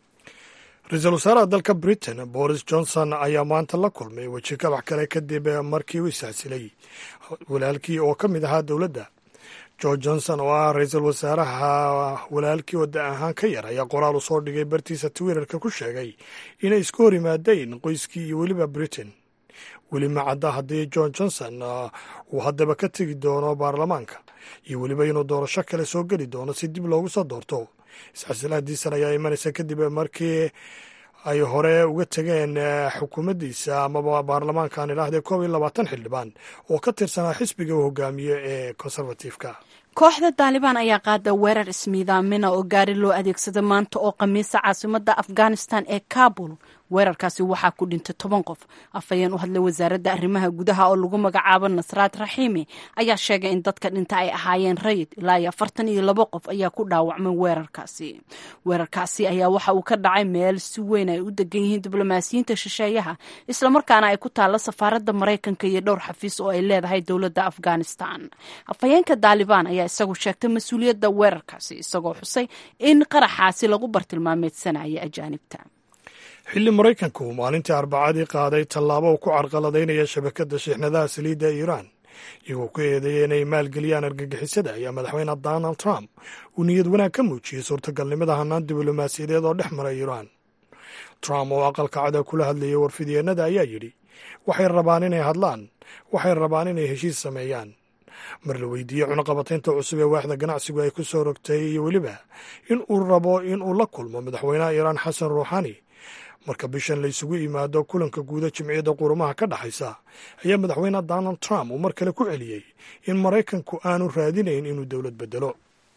ra-iisul wasaaraha dalka britain boris johnson ayaa maanta la kulmay weji kabax kale kadib markii uu isaasilay walaalkii oo ka mid ahaa dowladda. george johnson oo ah ra-iisul wasaaraha walaalkii oo da ahaan ka yar ayaa qoraal u soo dhigay bartiisa twitterka ku sheegay inay isku hor yimaadeen qoyskii iyo weliba britain. weli ma cadda haddii john johnson uu haddaba ka tegi doono baarlamaanka iyo weliba inuu doorasho kale soo geli doono si dib loogu soo doorto. iscasilaadiisan ayaa imanaysa kadib markii ay hore uga tegeen xukuumaddiisa amaba baarlamaankan idhaahdee koob iyo labaatan xildhibaan oo ka tirsanaa xisbiga uu hogaamiyo ee konservatiifka. kooxda daalibaan ayaa qaada weerar ismiidaamina oo gaari loo adeegsada maanta oo khamiisa caasimada afghanistan ee kabul. weerarkaasi waxaa ku dhintay toban qof. afhayeen u hadlay wasaaradda arrimaha gudaha oo lagu magacaabo nasraad raxiimi ayaa sheegay in dadka dhinta ay ahaayeen rayid. ilaa iyo afartan iyo labo qof ayaa ku dhaawacmay weerarkaasi. weerarkaasi ayaa waxa uu ka dhacay meel si weyn ay u degan yihiin diblomaasiyiinta shisheeyaha, islamarkaana ay ku taalla safaaradda maraykanka iyo dhowr xafiis oo ay leedahay dowladda afghanistan. afhayeenka daalibaan ayaa isagu sheegtay mas-uuliyadda weerarkaasi, isagoo xusay in qaraxaasi lagu bartilmaameedsanaya ajaanibta. xilli maraykanku uu maalintii arbacadii qaaday tallaabo uu ku carqaladaynaya shabakadda shixnadaha saliidda ee iiraan iyagoo ku eedeeya inay maalgeliyaan argagixisada, ayaa madaxweyne donald trump uu niyad wanaag ka muujiyey suurtagalnimada hannaan diblomaasiyadeed oo dhex maray iiraan. trump oo aqalka cada kula hadlayay warfidyeenada ayaa yidhi waxay rabaan inay hadlaan waxay rabaan inay heshiis sameeyaan mar la weydiiyey cunaqabataynta cusub ee waaxda ganacsigu ay ku soo rogtay iyo weliba in uu rabo in uu la kulmo madaxweynaha iiraan xasan ruuxani marka bishan la isugu yimaado kulanka guuda jimciyadda qurumaha ka dhexaysa ayaa madaxweyne donald trump uu mar kale ku celiyey in maraykanku aanu raadinayn inuu dowlad bedelo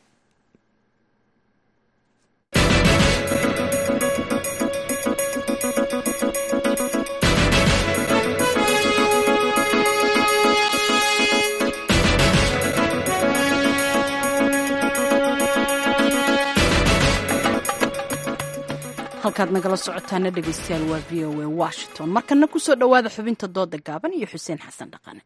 halkaad nagala socotaana dhegeystayaal waa v o a washington markana ku soo dhowaada xubinta dooda gaaban iyo xuseen xasan dhaqane.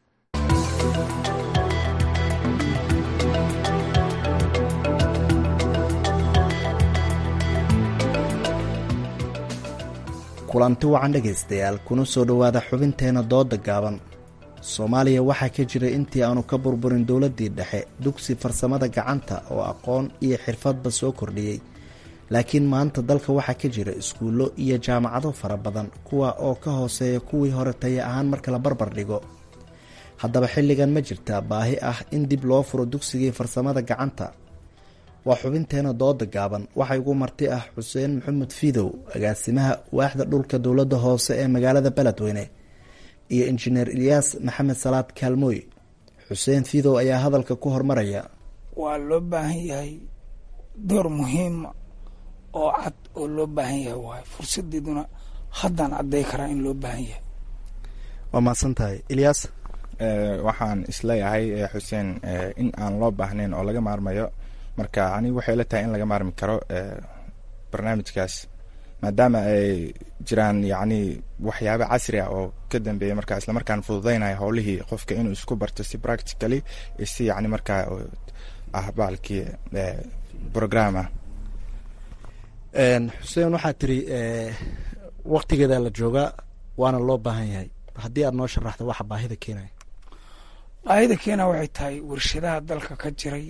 kulanti wacan dhegaystayaal kuna soo dhowaada xubinteena dooda gaaban. soomaaliya waxaa ka jira intii aanu ka burburin dowladdii dhexe dugsi farsamada gacanta oo aqoon iyo xirfadba soo kordhiyey, laakiin maanta dalka waxaa ka jira iskuullo iyo jaamacado fara badan kuwa oo ka hooseeya kuwii hore taya ahaan marka la barbar dhigo. haddaba xilligan ma jirtaa baahi ah in dib loo furo dugsigii farsamada gacanta? waa xubinteena dooda gaaban. waxaa igu marti ah xuseen maxamed fiidow, agaasimaha waaxda dhulka dowladda hoose ee magaalada beledweyne, iyo injineer ilyaas maxamed salaad kaalmooy. xuseen fiidow ayaa hadalka ku hormaraya. waa loo baahan yahay door muhiima oo cad oo loo baahan yahay waayo fursadeeduna haddaan cadday karaa in loo baahan yahay. waa mahadsan tahay ilyaas. waxaan isleeyahay xuseen in aan loo baahnayn oo laga maarmayo, marka aniga waxay la tahay in laga maarmi karo barnaamijkaas maadaama ay jiraan yacni waxyaabo casri ah oo ka dambeeya markaa islamarkaan fududeynaya howlihii qofka inuu isku barto si practically si yacni markaa ah baalkii program ah. xuseen waxaa tiri waktigeeda la joogaa waana loo baahan yahay. haddii aad noo sharaxdo waxa baahida keenaya. baahida keenaya waxay tahay warshadaha dalka ka jiray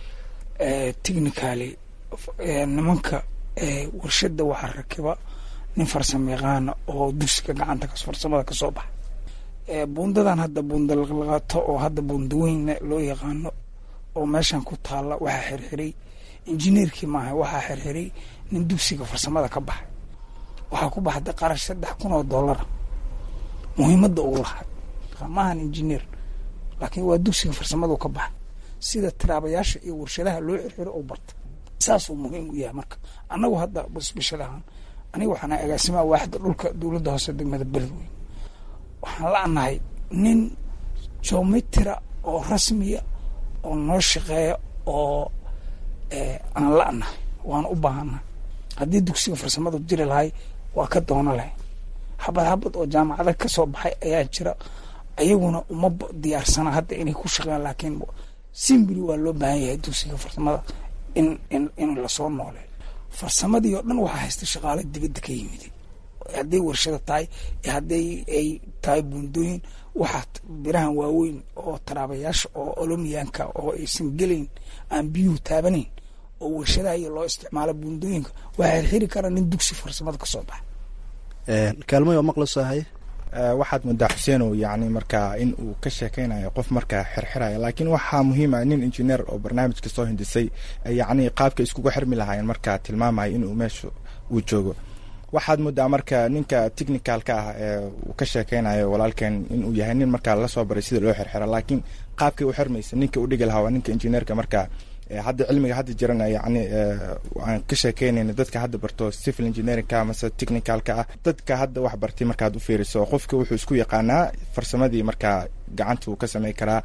technically nimanka warshada waxaa rakiba nin farsamo yaqaana oo dugsiga gacanta farsamada kasoo baxa. buundadan hadda buunda laqato oo hadda buunda weyn loo yaqaano oo meeshan ku taala waxaa xirxiray injineerkii maaha, waxaa xirxiray nin dugsiga farsamada ka baxay. waxaa ku baxda qarash saddex kun oo dollara. muhiimadda uu lahay maahan injineer, laakiin waa dugsiga farsamadu ka baxay. sida tiraabayaasha iyo warshadaha loo xirxiro oo barta saasuu muhiim u yahay. marka annagu hadda busbishadahan aniga waxaan agaasimaha waaxda dhulka dowladda hoose degmada beledweyne. waxaan la-nahay nin geometria oo rasmiya oo noo shaqeeya oo aan la-nahay waan u baahannahay. haddii dugsiga farsamadu jiri lahay waa ka doono lahay. xabad xabad oo jaamacada ka soo baxay ayaa jira, ayaguna uma diyaarsana hadda inay ku shaqeeyaan, laakiin simbili waa loo baahan yahay dugsiga farsamada in in in lasoo nooleeyo. farsamadii oo dhan waxaa haysta shaqaale dibadda ka yimid, hadday warshada tahay hadday ay tahay buundooyin. waxaa birahan waaweyn oo taraabayaasha oo olomiyaanka oo aysan gelayn aan biyuhu taabanayn oo warshadaha iyo loo isticmaalo buundooyinka waxaa xirxiri kara nin dugsi farsamada kasoo baxa. kaalmay oo maqlasahay waxaad moodaa xuseenow yacni markaa in uu ka sheekeynayo qof markaa xirxiraya, laakiin waxaa muhiim ah nin injineer oo barnaamijka soo hindisay yacni qaabka iskugu xirmi lahaayeen markaa tilmaamaya inuu meesha uu joogo. waxaad moodaa marka ninka technicalka ah ee uu ka sheekeynayo walaalkeen inuu yahay nin markaa lasoo baray sida loo xirxiro, laakiin qaabkay u xirmaysa ninka u dhigi lahaa waa ninka injineerka. markaa hadda cilmiga hadda jirana yacni aan ka sheekeynayna dadka hadda barto civil engineeringka mase technicalka ah, dadka hadda wax bartay markaad u fiiriso qofka wuxuu isku yaqaanaa farsamadii markaa gacanta uu ka samey karaa.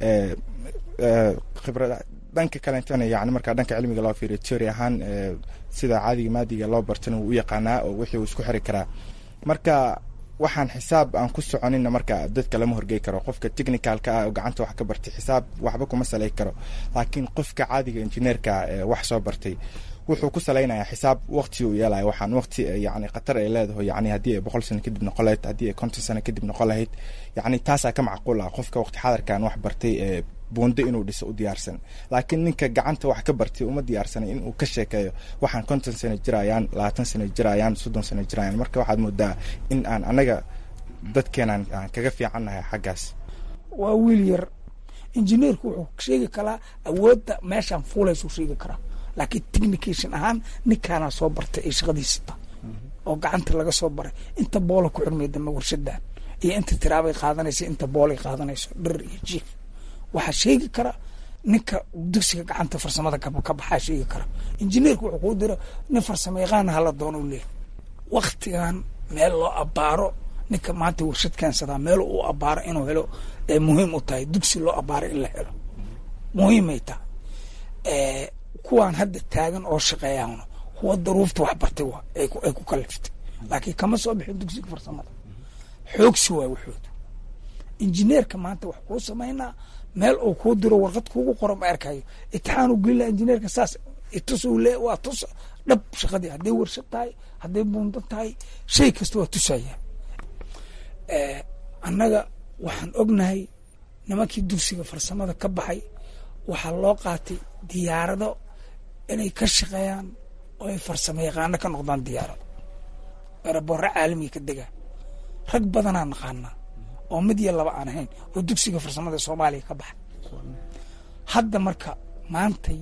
khibrada dhanka kalentana yani markaa dhanka cilmiga loo fiiriyo teori ahaan sida caadiga maadiga loo bartana wuu u yaqaanaa oo wixii uu isku xiri karaa. marka waxaan xisaab aan ku soconina marka dadka lama horgey karo. qofka technicalka ah oo gacanta wax ka bartay xisaab waxba kuma saley karo, laakiin qofka caadiga injineerka wax soo bartay wuxuu ku saleynayaa xisaab waqti uu yeelayo. waxaan waqti yani khatar ay leedahay, yani haddii ay boqol sano kadib noqon lahayd, haddii ay konton sano kadib noqon lahayd, yani taasaa ka macquul ah qofka waqti xadarkan wax bartay buundo inuu dhiso u diyaarsan. laakiin ninka gacanta wax ka bartay uma diyaarsanay inuu ka sheekeeyo waxaan konton sano jirayaan labaatan sano jirayaan soddon sano jirayaan. marka waxaad moodaa in aan anaga dadkeenaan aan kaga fiicannahay xaggaas. waa wiil yar injineerku wuxuu sheegi karaa awoodda meeshaan fuulaysuu sheegi karaa, laakiin technication ahaan ninkaana soo bartay ay shaqadiisata oo gacanta laga soo baray. inta boola ku xirmay dama warshadan iyo inta tiraabay qaadanaysa inta boolay qaadanayso dhir iyo jiif waxaa sheegi kara ninka dugsiga gacanta farsamada ka baxaa sheegi kara. injineerku wuxuu ku dira nin farsamo yaqaan hala doono u leeyahay. waqtigan meel loo abaaro ninka maanta warshad keensadaa meel uu abaaro inuu helo ee muhiim u tahay. dugsi loo abaaro in la helo muhiimay tahay. ee kuwaan hadda taagan oo shaqeeyaan kuwa daruufta wax bartay waa ay ku ay ku kaliftay, laakiin kama soo bixin dugsiga farsamada. xoogsi waa wuxuu injineerka maanta wax kuu samaynaa meel uu kuu diro warqad kuugu qoran ma arkayo itixaan u gelina injineerka saas itusuu le waa tus dhab shaqadii hadday warshad tahay hadday buundo tahay shay kasta waa tusaya. annaga waxaan ognahay nimankii dugsiga farsamada ka baxay waxaa loo qaatay diyaarado inay ka shaqeeyaan oo ay farsamo yaqaano ka noqdaan diyaarado eraboorro caalamiga ka degaan. rag badanaa naqaanaa oo mid iyo laba aan ahayn oo dugsiga farsamada soomaaliya ka baxay. hadda marka maantay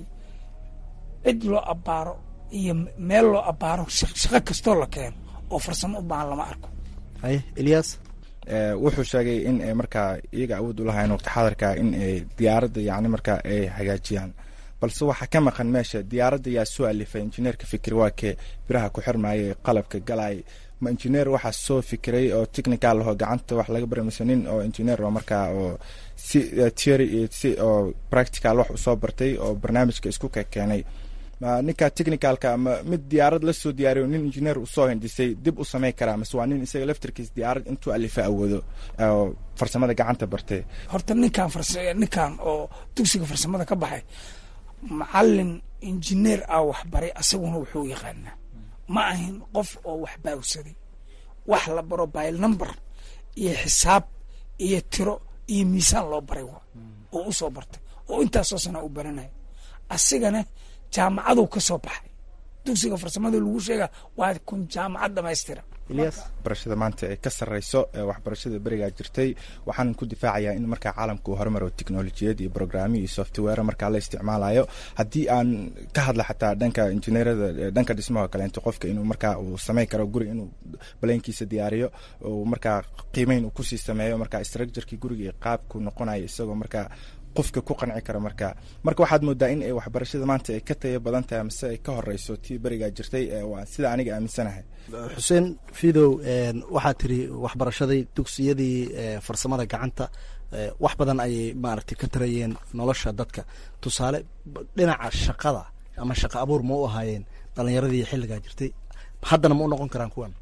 cid loo abaaro iyo meel loo abaaro shaqo kastoo la keeno oo farsamo u baahan lama arko. haye Ilyas wuxuu sheegay in markaa iyaga awood u lahayn waqti xadarka in diyaaradda yani markaa ay hagaajiyaan, balse waxaa ka maqan meesha diyaaradda yaa soo alifay injineerka fikir waa kee biraha ku xirmaayay qalabka galay ma injineer waxaa soo fikiray oo technical oo gacanta wax laga baramisanin oo injineer oo markaa oo si theory iyo si oo practical wax u soo bartay oo barnaamijka isku keenay. ninka technicalka ama mid diyaarad la soo diyaariyo nin injineer u soo hindisay dib u sameyn karaa mise waa nin isaga laftirkiis diyaarad intuu alifa awoodo oo farsamada gacanta bartay. horta ninkan farsamo ninkan oo dugsiga farsamada ka baxay macallin injineer ah wax baray asaguna wuxuu yaqaanaa ma ahin qof oo wax baawsaday. wax la baro bile number iyo xisaab iyo tiro iyo miisaan loo baray waa oo u soo bartay oo intaasoo sana u baranaya. asigana jaamacadu ka soo baxay dugsiga farsamada lagu sheega waa kun jaamacad dhamaystiran. Ilyas barashada maanta ay ka sareyso waxbarashada bariga jirtay waxaan ku difaacayaa in marka caalamku horumaro tiknoolajiyad iyo programmi iyo software marka la isticmaalayo hadii aan ka hadla xataa dhanka injineerada dhanka dhismaha kale inta qofka inuu marka uu sameey karo guri inuu baleenkiisa diyaariyo oo marka qiimeyn uu ku sii sameeyo marka structure-kii guriga qaabku noqonayo isagoo marka qofka ku qanci kara. marka marka waxaad moodaa in ay waxbarashada maanta ay ka tayo badan tahay mise ay ka horeyso tii bariga jirtay waa sida aniga aaminsanahay. xuseen fidow waxaad tiri waxbarashadii dugsiyadii farsamada gacanta wax badan ayay maaragtay ka tarayeen nolosha dadka. tusaale dhinaca shaqada ama shaqo abuur ma u ahaayeen dhalinyaradii xilligaa jirtay, haddana ma u noqon karaan kuwan?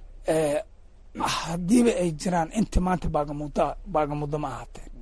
haddiiba ay jiraan inta maanta baagamuda baagamudo ma ahaateen.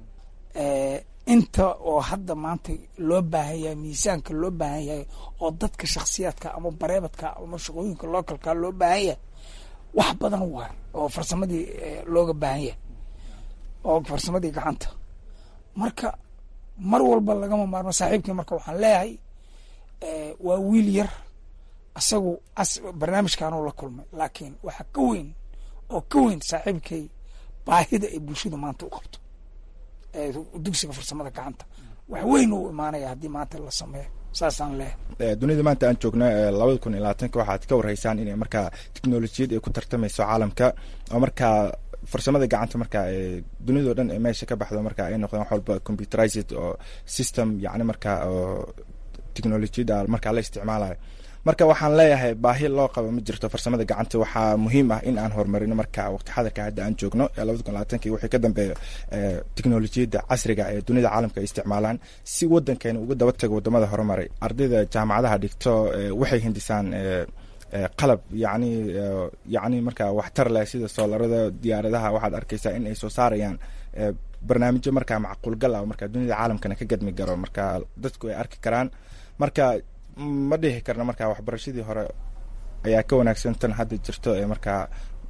inta oo hadda maanta loo baahan yahay miisaanka loo baahan yahay oo dadka shakhsiyaadka ama bareebadka ama shaqooyinka localka loo baahan yahay wax badan waa oo farsamadii looga baahan yahay oo farsamadii gacanta. marka mar walba lagama maarmo. saaxiibkii marka waxaan leeyahay waa wiil yar asagu barnaamijkaanuu la kulmay, laakiin waxa ka weyn oo ka weyn saaxiibkay baahida ay bulshada maanta u qabto dugsiga farsamada gacanta wax weyn uu imaanaya haddii maanta la sameeyo. saasaan leeyahay. dunida maanta aan joogna labada kun iyo labaatanka waxaad ka warhaysaan inay markaa tiknolojiyad ay ku tartamayso caalamka oo markaa farsamada gacanta markaa dunidao dhan ee meesha ka baxdo markaa ay noqdeen wax walba computerized oo system yani markaa oo tiknolojiyada markaa la isticmaalayo. marka waxaan leeyahay baahi loo qabo ma jirto farsamada gacanta. waxaa muhiim ah in aan horumarino marka waqti xadarka hadda aan joogno labada kun labaatanki wixii ka dambeeya tiknolojiyada casriga ee dunida caalamka ay isticmaalaan si wadankeena uga daba tago wadamada horumaray. ardayda jaamacadaha dhigto waxay hindisaan qalab yani yani marka waxtar leh sida soolarada diyaaradaha. waxaad arkaysaa in ay soo saarayaan barnaamijyo markaa macquul gal ah marka dunida caalamkana ka gadmi garo marka dadku ay arki karaan. marka ma dhihi karna markaa waxbarashadii hore ayaa ka wanaagsan tan hadda jirto ee markaa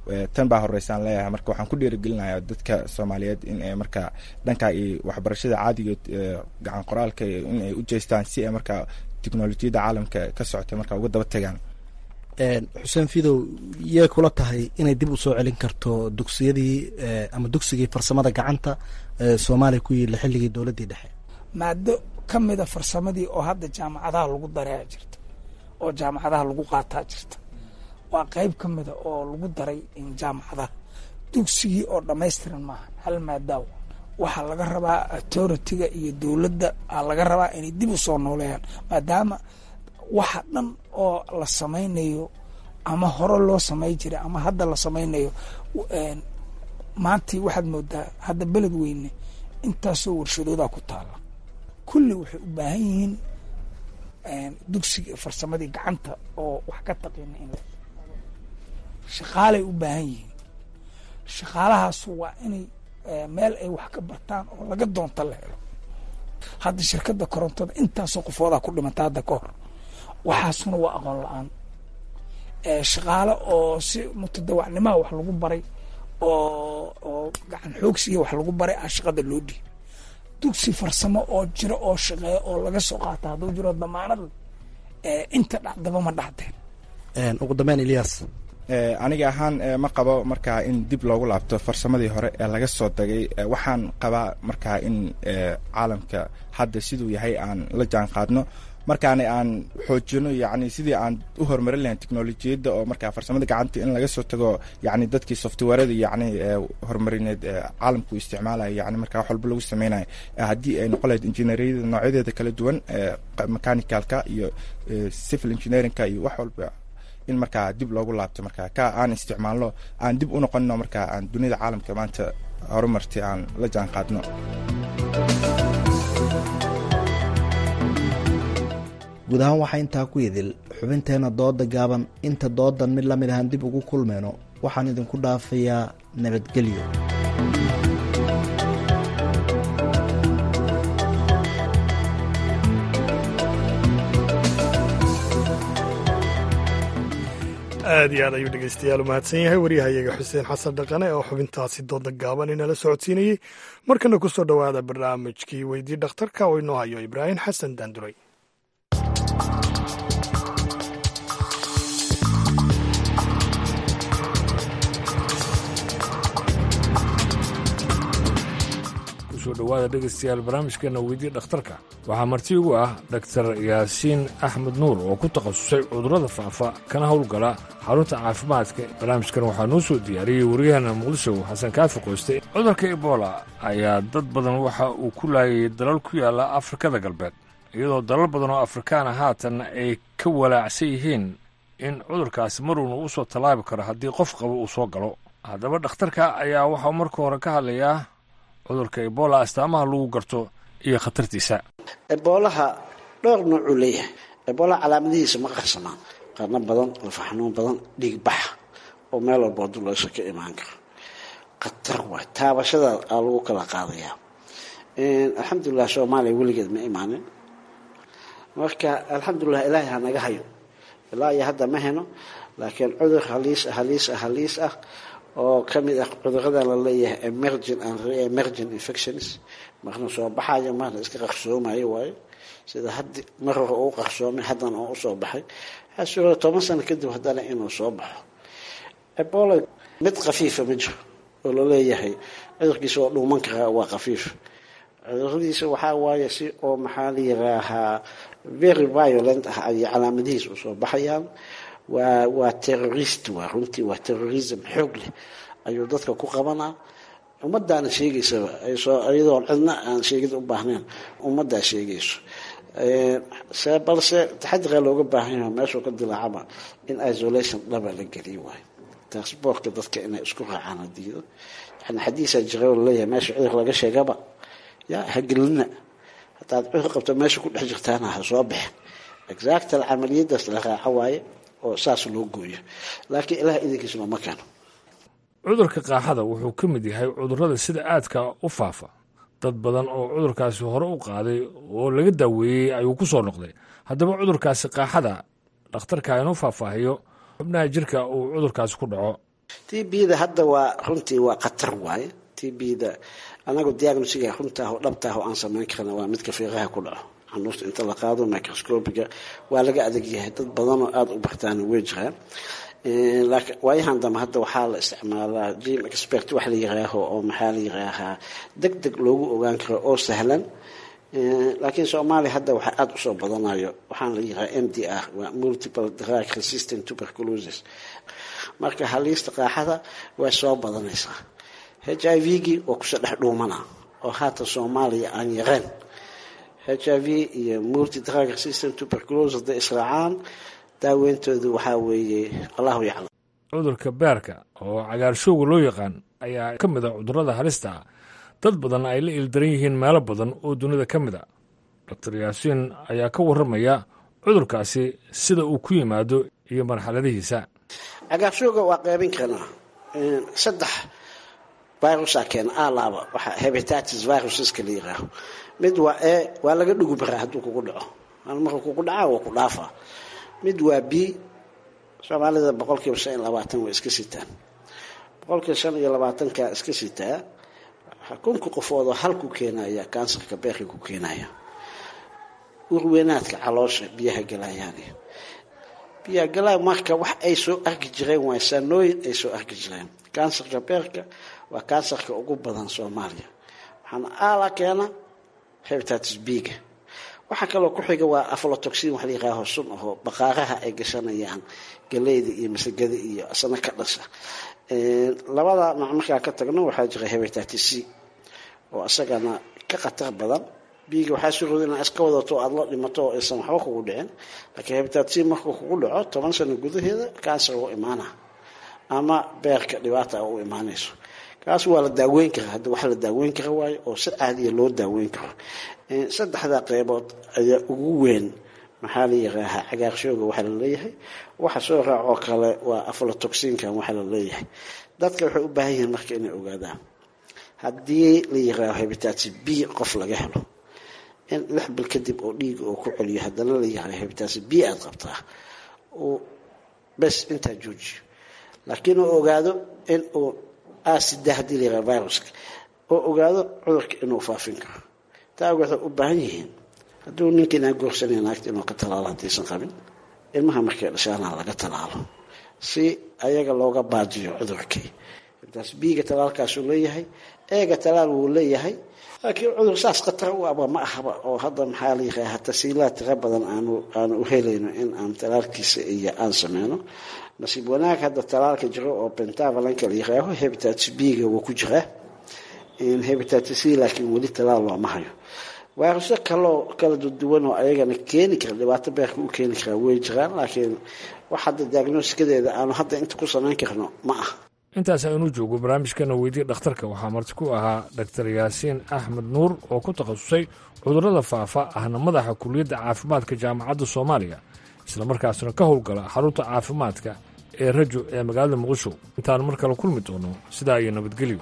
tan baa horeysaan leeyahay. Marka waxaan ku dhiirigelinayaa dadka Soomaaliyeed in ay marka dhanka iyo waxbarashada caadiga gacan qoraalka in ay u jeestaan si ay marka tiknoolajiyada caalamka ka socota marka uga daba tagaan. xuseen fidow yay kula tahay inay dib u soo celin karto dugsiyadii ama dugsigii farsamada gacanta Soomaaliya ku yiri xilligii dowladii dhexe? maado ka mid ah farsamadii oo hadda jaamacadaha lagu daray jirta oo jaamacadaha lagu qaataa jirta waa qayb ka mid ah oo lagu daray in jaamacadaha dugsigii oo dhammaystiran maaha hal maado waxaa laga rabaa authority-ga iyo dowladda aa laga rabaa inay dib u soo nooleeyaan maadaama waxa dhan oo la samaynayo ama hore loo samay jiray ama hadda la samaynayo maantii waxaad moodaa hadda beled weyne intaasoo warshadooda ku taala kulli waxay u baahan yihiin dugsiga farsamadii gacanta oo wax ka taqina in shaqaalay u baahan yihiin shaqaalahaas waa inay meel ay wax ka bartaan oo laga doonta la helo. hadda shirkadda korontada intaasoo qofoodaa ku dhimata hadda ka hor waxaasuna waa aqoon la-aan shaqaale oo si mutadawacnimaha wax lagu baray oo oo gacan xoogsiya wax lagu baray ah shaqada loo dhiib dugsi farsamo oo jiro oo shaqeeya oo laga soo qaata hadduu jiro damaanad inta dhacdaba ma dhacdeen. ugu dambeyn Ilyas aniga ahaan ma qabo markaa in dib loogu laabto farsamadii hore ee laga soo dagay. waxaan qabaa markaa in caalamka hadda siduu yahay aan la jaan qaadno markaana aan xoojino yani sidii aan u horumarin lahayn teknolojiyadda oo markaa farsamada gacanta in laga soo tago yani dadkii softwareda yani horumarineed caalamku isticmaalaya yani markaa wax walba lagu sameynayo haddii ay noqon lahayd injineeriyada noocyadeeda kala duwan mechanicalka iyo civil engineeringka iyo wax walba in markaa dib loogu laabto markaa ka aan isticmaalno aan dib u noqonno markaa aan dunida caalamka maanta horumartay aan la jaan qaadno. guud ahaan waxaa intaa ku idil xubinteena dooda gaaban. inta doodan mid lamid ahaan dib ugu kulmeyno waxaan idinku dhaafayaa nabadgelyo. aad iyo aad ayuu dhegeystayaal u mahadsan yahay waryahayaga xuseen xasan dhaqane oo xubintaasi dooda gaaban inala socodsiinayey. markana ku soo dhowaada barnaamijkii weydii dhakhtarka oo inoo hayo ibraahim xasan daanduray. kusoo dhowaada dhegeystayaal barnaamijkeena weydii dhakhtarka waxaa marti ugu ah daktar yaasiin axmed nuur oo ku takhasusay cudurrada faafa kana howlgala xarunta caafimaadka. barnaamijkan waxaa noo soo diyaariyey waryaheena muqdisho xasan kaafi qoyste. cudurka ebola ayaa dad badan waxa uu ku laayay dalal ku yaalla afrikada galbeed iyadoo dalal badan oo afrikaana haatan ay ka walaacsan yihiin in cudurkaasi maruuna u soo tallaabi karo haddii qof qabo uu soo galo. haddaba dhakhtarka ayaa waxau marka hore ka hadlayaa cudurka ebola astaamaha lagu garto iyo khatartiisa. eboolaha dhowr noocuu leeyahay. ebola calaamadihiisa ma qarsanaan qarno badan lafa xanuun badan dhiig baxa oo meel walba duleesha ka imaan karo khatar waay taabashada aa lagu kala qaadayaa. alxamdulilah soomaaliya weligeed ma imaanin marka alxamdulilah ilaahay ha naga hayo ilaa iyo hadda ma heno laakiin cudur haliis ah haliis ah haliis ah oo ka mid ah cudurrada la leeyahay emergent and re-emergent infections marna soo baxayo marna iska qarsoomayo waayo sida haddi mar hore uu qarsoomay haddana oo usoo baxay waxaa suura toban sano kadib haddana inuu soo baxo. ebola mid khafiifa ma jiro oo la leeyahay cudurkiisa oo dhuuman karaa waa khafiif. cuduradiisa waxaa waaye si oo maxaa la yiraahaa very violent ah ayay calaamadihiisa usoo baxayaan. waa waa terrorist waa runtii waa terrorism xoog leh ayuu dadka ku qabanaa. ummadaana sheegaysaba iyadoon cidna aan sheegid u baahnayn ummaddaa sheegayso se balse taxadiraa looga baahan yaho meeshuu ka dilaacaba in isolation dhaba la geliyo waayo taasboorka dadka inay isku raacaan hadiido yani xadiisaa jira oo laleeyahay meesha cudur laga sheegaba yaa hagelina hadaad cudur qabto meesha ku dhex jirtaana ha soo baxin exactal camaliyadaas la raaco waaye oo saas loo gooyo laakiin ilaah idinkiisuna ma keeno. cudurka qaaxada wuxuu ka mid yahay cudurrada sida aadka u faafa. dad badan oo cudurkaasi hore u qaaday oo laga daaweeyey ayuu ku soo noqday. haddaba cudurkaasi qaaxada dhakhtarka inuu faahfaahiyo xubnaha jirka uu cudurkaasi ku dhaco. t b-da hadda waa runtii waa khatar waaye t b-da anagu diagnosiga runtaah oo dhabtaah oo aan samayn karna waa midka fiiqaha ku dhaco xanuusta inta la qaado microscopiga waa laga adag yahay dad badan oo aada u bartaan way jiraan laakiin waayahan dambe hadda waxaa la isticmaalaa gene expert wax la yiraaho oo maxaa la yiraahaa deg deg loogu ogaan karo oo sahlan laakiin Soomaaliya hadda waxa aad u soo badanayo waxaan la yiraahdaa M D R waa multiple drug resistant tuberculosis marka halista qaaxada waa soo badanaysaa H I V-gi oo ku saddex dhuumana oo haata Soomaaliya aan yareen H I V iyo multi drug resistant tuberculosis da israacaan daaweyntoodu waxaa weeye allahu yaclam cudurka beerka oo cagaarshowga loo yaqaan ayaa ka mid ah cudurrada halista ah dad badan ay la ildaran yihiin meelo badan oo dunida ka mid a doctor yaasiin ayaa ka warramaya cudurkaasi sida uu ku yimaado iyo marxaladihiisa cagaarshowga waa qaybin karnaa saddex virusa keena alaaba waxa hepatitis viruseska la yiraaho mid waa e waa laga dhugu baraa hadduu kugu dhaco hal marka kugu dhaca waa ku dhaafaa mid waa b Soomaalida boqolkiiba shan iyo labaatan way iska sitaan boqolkiiba shan iyo labaatanka iska sitaa kunka qofood oo hal ku keenaya kansarka beerka ku keenaya urweynaadka caloosha biyaha galayaan biyaha galay marka wax ay soo arki jireen waa sanooyin ay soo arki jireen kansarka beerka waa kansarka ugu badan Soomaaliya waxaan aala keena hepatitis B-ga waxa kale ku xiga waa aflatoxin wax la yiraahdo sun oo baqaaraha ay gashanayaan galeyda iyo masagada iyo asana ka dhasha ee labada macmarka ka tagno waxa jira hepatitis C oo asagana ka khatar badan biiga waxa suurooda in iska wadato aad la dhimato oo aysan waxba kugu dhicin laakiin hepatitis C markuu kugu dhaco toban sano gudaheeda kansar oo imaana ama beerka dhibaato oo imaanayso kaas waa la daaweyn karaa hadda waxa la daaweyn karaa waayo oo si caadi ah loo daaweyn karo ee saddexda qaybood ayaa ugu weyn maxaa la yiraahdaa cagaarshowga waxa la leeyahay waxa soo raaco kale waa aflatoxinka waxa la leeyahay dadka waxay u baahan yihiin marka inay ogaadaan haddii la yiraahdo hepatitis B qof laga helo in lix bil kadib oo dhiig oo ku celiyo haddana la yiraahdo hepatitis B aad qabtaa oo bas inta jooji laakiin oo ogaado in uu acid hadii la yiraahdo virus oo ogaado cudurka inuu faafin karo taa waxay u baahan yihiin hadduu ninkina goorsanay naagta inuu ka talaalo hadaysan qabin ilmaha markay dhashaan laga talaalo si ayaga looga baajiyo cudurkii intaas biiga talaalkaas uu leeyahay eega talaal uu leeyahay laakiin cudur saas khatar u aba ma aha oo hadda maxaa la yiraahdaa tasiilaad tira badan aanu aanu u helayno in aan talaalkiisa iyo aan sameeyno nasiib wanaag hadda talaalka jiro oo pentavalent la yiraahdo hepatitis B-ga uu ku jira in hepatitis C laakiin wali talaal loo ma hayo virus kale kala duwan oo ayagana keeni kara dhibaato beerka u keeni kara way jiraan laakiin waxa diagnosis-keeda aanu hadda inta ku samayn karno ma aha intaas aynu joogo barnaamijkana weydii dhakhtarka waxaa marti ku ahaa doctor yaasiin axmed nuur oo ku takhasusay cudurrada faafa ahna madaxa kuliyadda caafimaadka jaamacadda Soomaaliya isla markaasna ka howlgala xarunta caafimaadka ee rajo ee magaalada Muqdisho intaan mar kale kulmi doono sidaa iyo nabadgelyo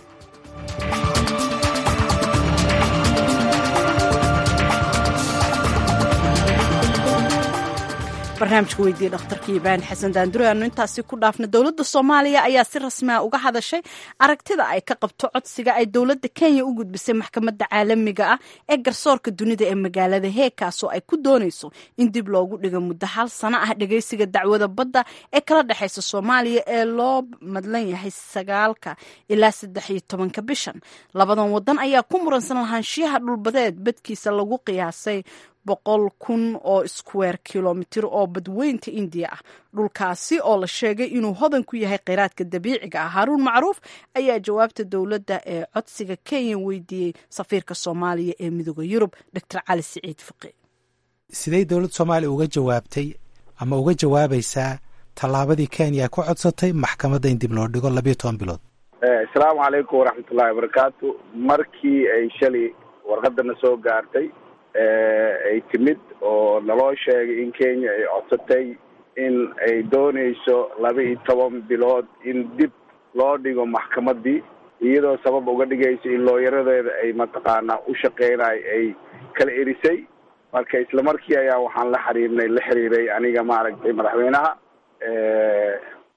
barnaamijka weydii dhakhtarka Ibrahim Xasan Daandure aanu intaasi ku dhaafna dowladda Soomaaliya ayaa si rasmi ah uga hadashay aragtida ay ka qabto codsiga ay dowladda Kenya u gudbisay maxkamadda caalamiga ah ee garsoorka dunida ee magaalada Hague kaasoo ay ku doonayso in dib loogu dhigo muddo hal sano ah dhageysiga dacwada badda ee kala dhaxaysa Soomaaliya ee loo madlan yahay sagaalka ilaa saddex iyo tobanka bishan labadan wadan ayaa ku muransan lahaanshiyaha dhulbadeed badkiisa lagu qiyaasay boqol kun oo square kilomitir oo badweynta India ah dhulkaasi oo la sheegay inuu hodan ku yahay kheyraadka dabiiciga ah Haruun Macruuf ayaa jawaabta dowladda ee codsiga Kenya weydiiyay safiirka Soomaaliya ee midowga Yurub Doctor Cali Siciid Fiqi sidee dowladda Soomaaliya uga jawaabtay ama uga jawaabaysaa tallaabadii Kenya ku codsatay maxkamadda in dib loo dhigo laba iyo toban bilood assalaamu calaykum waraxmatullaahi wabarakaatu markii ay shalay warqadana soo gaartay ay timid oo naloo sheegay in Kenya ay codsatay in ay doonayso laba iyo toban bilood in dib loo dhigo maxkamaddii iyadoo sabab uga dhigaysa in looyaradeeda ay mataqaanaa u shaqeynay ay kala erisay marka isla markii ayaa waxaan la xiriirnay la xiriiray aniga maaragtay madaxweynaha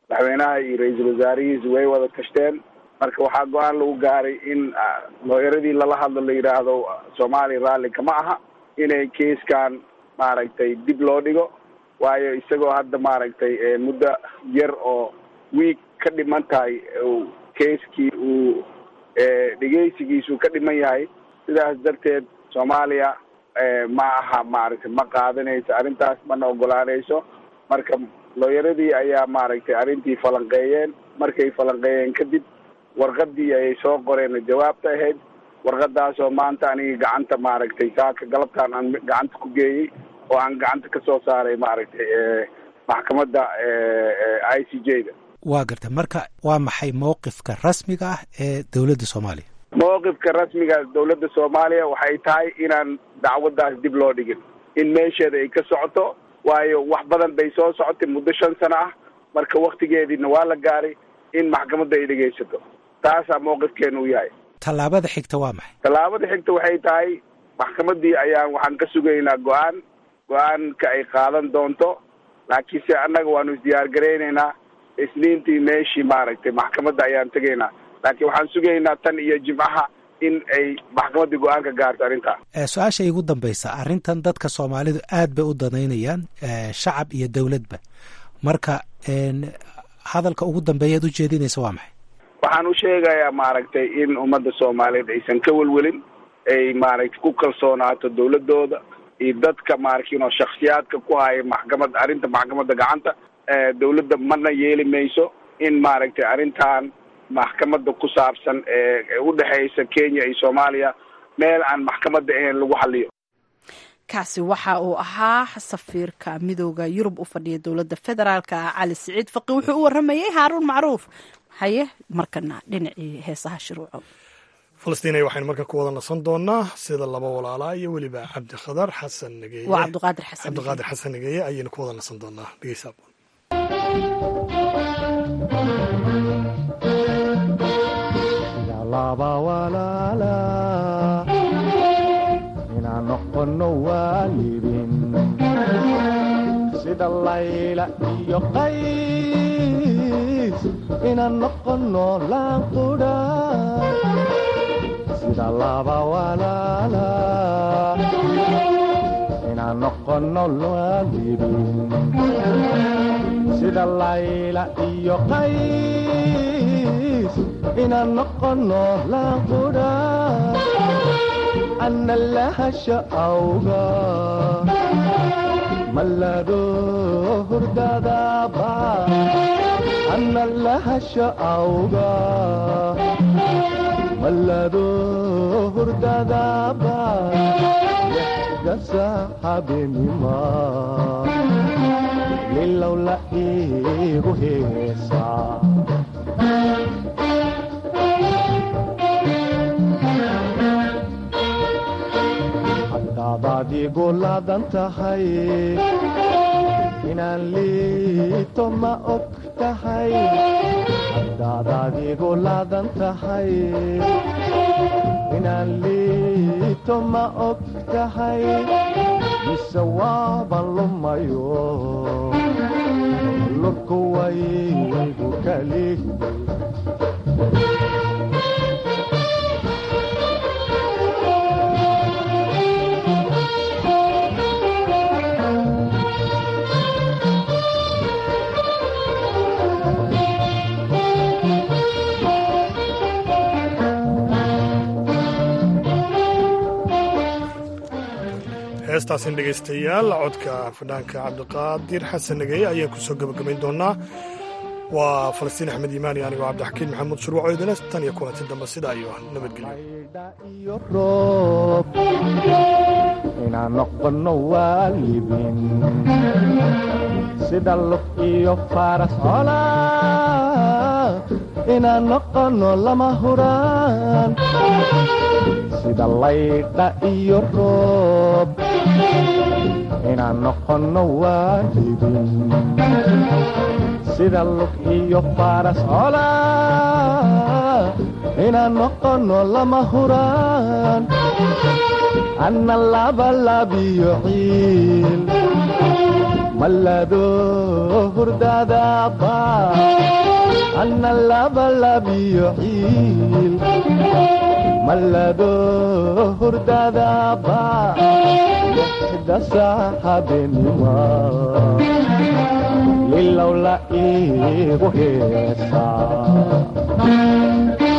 madaxweynaha iyo ra-iisul wasaarihiisa way wada tashteen marka waxaa go-aan lagu gaaray in looyaradii lala hadlo la yidhaahdo soomaaliya raalli kama aha inay keiskan maaragtay dib loo dhigo waayo isagoo hadda maaragtay muddo yar oo wiig ka dhiman tahay keiskii uu dhegeysigiisu ka dhiman yahay sidaas darteed soomaaliya ma aha maaragtay ma qaadanayso arrintaas mana ogolaanayso marka looyaradii ayaa maaragtay arrintii falanqeeyeen markay falanqeeyeen kadib warqadii ayay soo qoreen jawaabta ahayd warqadaasoo maanta aniga gacanta maaragtay saaka galabtaan aan gacanta ku geeyey oo aan gacanta ka soo saaray maaragtay maxkamadda i c j da waa garta marka waa maxay mowqifka rasmiga ah ee dowladda soomaaliya mowqifka rasmiga dowladda soomaaliya waxay tahay inaan dacwadaas dib loo dhigin in meesheeda ay ka socoto waayo wax badan bay soo socotay muddo shan sano ah marka waktigeediina waa la gaaray in maxkamadda ay dhegaysato taasaa mowqifkeenu u yahay tallaabada xigta waa maxay tallaabada xigta waxay tahay maxkamaddii ayaan waxaan ka sugaynaa go-aan go-aanka ay qaadan doonto laakiinse annaga waanu isdiyaargaraynaynaa isniintii meeshii maaragtay maxkamadda ayaan tegaynaa laakiin waxaan sugaynaa tan iyo jimcaha in ay maxkamaddii go-aan ka gaarto arrintaa su-aasha igu dambaysa arrintan dadka soomaalidu aad bay u danaynayaan shacab iyo dowladba marka hadalka ugu dambeeyaad u jeedinaysa waa maxay waxaan u sheegayaa maaragtay in ummadda soomaaliyeed aysan ka welwelin ay maaragtay ku kalsoonaato dowladooda iyo dadka maaragtay inoo shaksiyaadka ku haya maxkamad arrinta maxkamadda gacanta dowladda mana yeeli mayso in maaragtay arrintan maxkamadda ku saabsan ee u dhexeysa kenya iyo soomaaliya meel aan maxkamadda ahayn lagu xaliyo kaasi waxa uu ahaa safiirka midooda yurub u fadhiya dowladda federaalka ah cali siciid faqi wuxuu u waramayey haaruun macruuf haye markana dhinacii heesaha shuruuco falastiinay waxaynu marka ku wada nasan doonaa sida laba walaalaa iyo weliba cabdikhadar xasan nageeye waa cabdiqaadir xasan cabdiqaadir xasan nageeye ayaynu ku wada nasan doonaa dhegeysaa laba walaala inaan noqono waalidin sida layla iyo qays inaan noqono laanqudha sida laba walaala inaan noqono waalidin sida layla iyo qays inaan noqono laanqudha ana lahasha awga malado hurdadaba ana lahasha awga malado hurdadaba gasa habinima lilawla igu heesa hadaad igu laadan tahay inaan liito ma og tahay hadaadaad igu laadan tahay inaan liito ma og tahay mise waaban lumayo lurku waygu kali heestaasin dhegaystayaal codka fadhaanka cabdiqaadir xasan nageeye ayaan ku soo gebagabayn doonaa waa falastiin axmed iimaani anigoo cabdixakiin maxamuud shuruuco idina tan iyo kulanti dambe sidaa iyo nabadgelyo roob inaan noqono waalidin sida lug iyo faras cola inaan noqono lama huraan sida laydha iyo roob inaan noqono waalidin sida lug iyo faras cola inaan noqono lama huraan ana labalabiyo ciil mallado hurdadaba anna labalabiyo ciil mallado hurdadaba lixda saaxabenima lilowla iigu heesaa